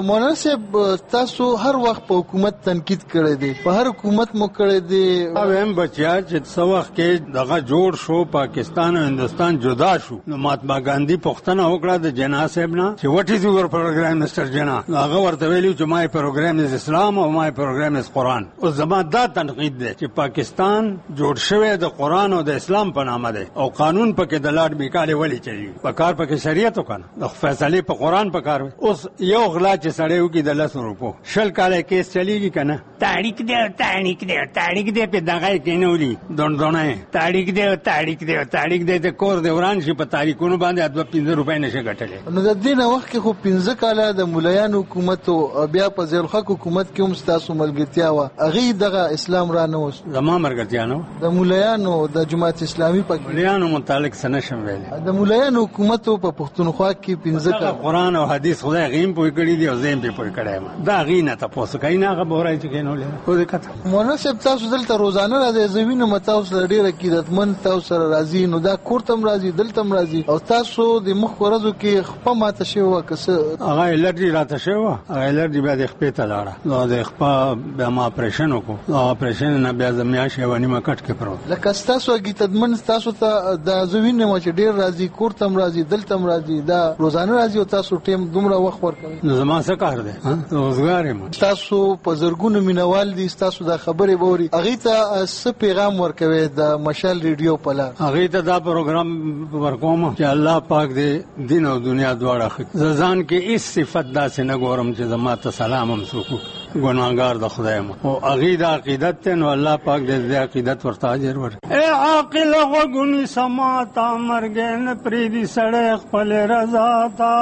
مناسب تاسو هر وخت په حکومت تنقید کړی دی په هر حکومت مو کړی دی او هم بچیا چې څو وخت کې دغه جوړ شو پاکستان او هندستان جدا شو نو مهاتما ګاندھی پښتنه وکړه د جنا صاحب نه چې وټ از یور پروګرام مستر جنا هغه ورته ویلو چې مای پروګرام از اسلام او مای پروګرام از قران او زما دا تنقید دی چې پاکستان جوړ شوی د قران او د اسلام په نامه دی او قانون پکې د لاډ میکاله ولی چي په کار پکې شریعت وکړه د فیصله په قران په کار اوس یو غلا چې سړیو کې د لس روپو شل کاله کیس چلیږي کنه تاریخ دی تاریخ دی تاریخ دی په دغه کې نولي دون دونه تاریخ دی تاریخ دی تاریخ دی د کور د وران شي په تاریخونو باندې اته پنځه روپۍ نشه ګټلې نو د دې وخت کې خو پنځه کاله د مولایانو حکومت او بیا په ځل خلک حکومت کې هم تاسو ملګرتیا و اغه دغه اسلام را نه وس زما مرګتیا نو د مولایانو د جماعت اسلامي په مولایانو متعلق سنشم ویل د مولایانو حکومت په پښتونخوا کې پنځه کاله قران او حدیث خدای غیم پوي کړی دی او زم په پوي کړی دا غینه تاسو کین هغه بورای چې کینول خو دې کته مناسب تاسو دلته روزانه راځي زوینه متاوس ډیره کیدتمن تاسو سره راځي نو دا کورتم راځي دلتم راځي او تاسو د مخ ورځو کې خپل ماته شی وکړه هغه الرجی راته شی و هغه الرجی بیا د خپې ته لاړه نو د خپل بیا ما اپریشن وکړو اپریشن نه بیا زمیا شی ونی ما کټ کې پرو لکه تاسو کیدتمن تاسو ته د زوینه مچ ډیر راځي کورتم راځي دلتم راځي دا روزانه راځي او تاسو ټیم دومره وخت ورکوي نو زما څه کار دی روزګار ما تاسو په زرګونو مینوال دي تاسو د خبرې بوري اغه ته څه پیغام ورکوي د مشال ریډیو په لار اغه ته دا پروګرام ورکوم چې الله پاک دې دین او دنیا دواړه ځان کې هیڅ صفت دا څنګه ګورم چې زما ته سلام هم سوکو ګناګار د خدای مو او اغه د عقیدت ته نو الله پاک دې دې عقیدت ورته اجر ورکړي اے عاقل غونی سماتا مرګن پریدي سړی خپل رضا تا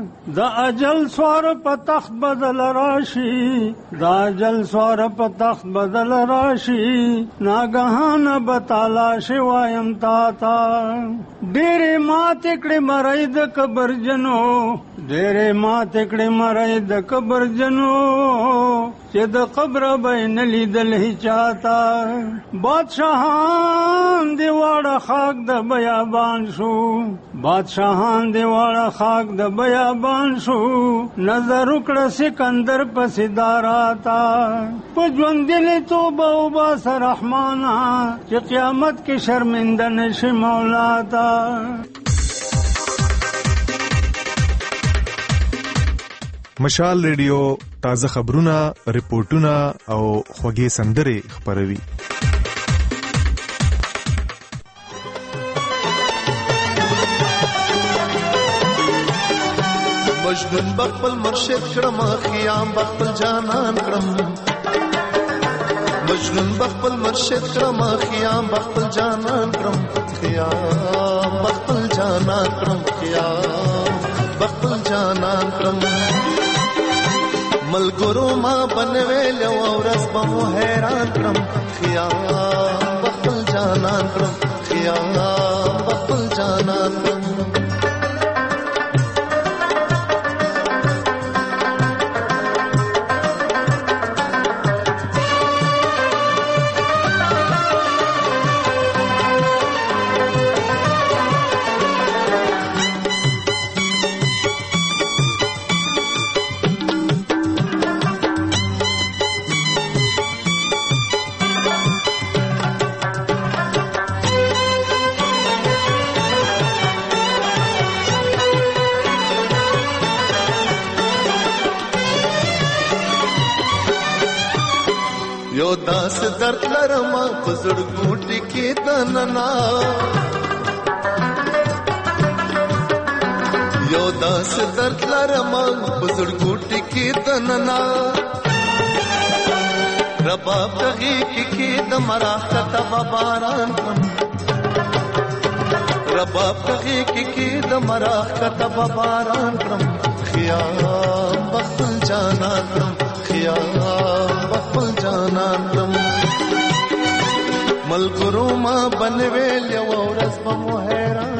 د اجل سوار په تخت بدل راشي د اجل سوار په تخت بدل راشي ناګهان بتالا شي وایم تا تا ډېر مات کړي مړی د قبر جنو ډېر مات کړي مړی د قبر جنو چې د قبر بین لیدل هی چاته بادشاہان دی واړه خاک د بیابان شو بادشاہان دی واړه خاک د بیابان شو نظر وکړه سکندر په سداراتا په ژوند دې توبه او باس رحمانا چې قیامت کې شرمنده نشي مولا تا مشال ریډیو تازه خبرونه، ریپورتونه او خوږې سندرې خبروي. مجنون بخپل مرشد کړم خیام بخپل جانان کړم مجنون بخپل مرشد کړم خیام بخپل جانان کړم خیام بخپل جانان کړم خیام بخپل جانان کړم ملګرو ما بنویل او ورځ به مو حیران کړم خیام بخپل جانان کړم خیام بخپل جانان کړم یو داس درد لرم پزړ ګوټی کې دننا یو داس درد لرم پزړ ګوټی کې دننا رباب دغه کې د مراح کتب باران رباب دغه کې د مراح کتب باران کرم خیام بخل جانان کرم خیام بخل جانان کرم ملګرو ما بنویل یو ورځ په مو حیران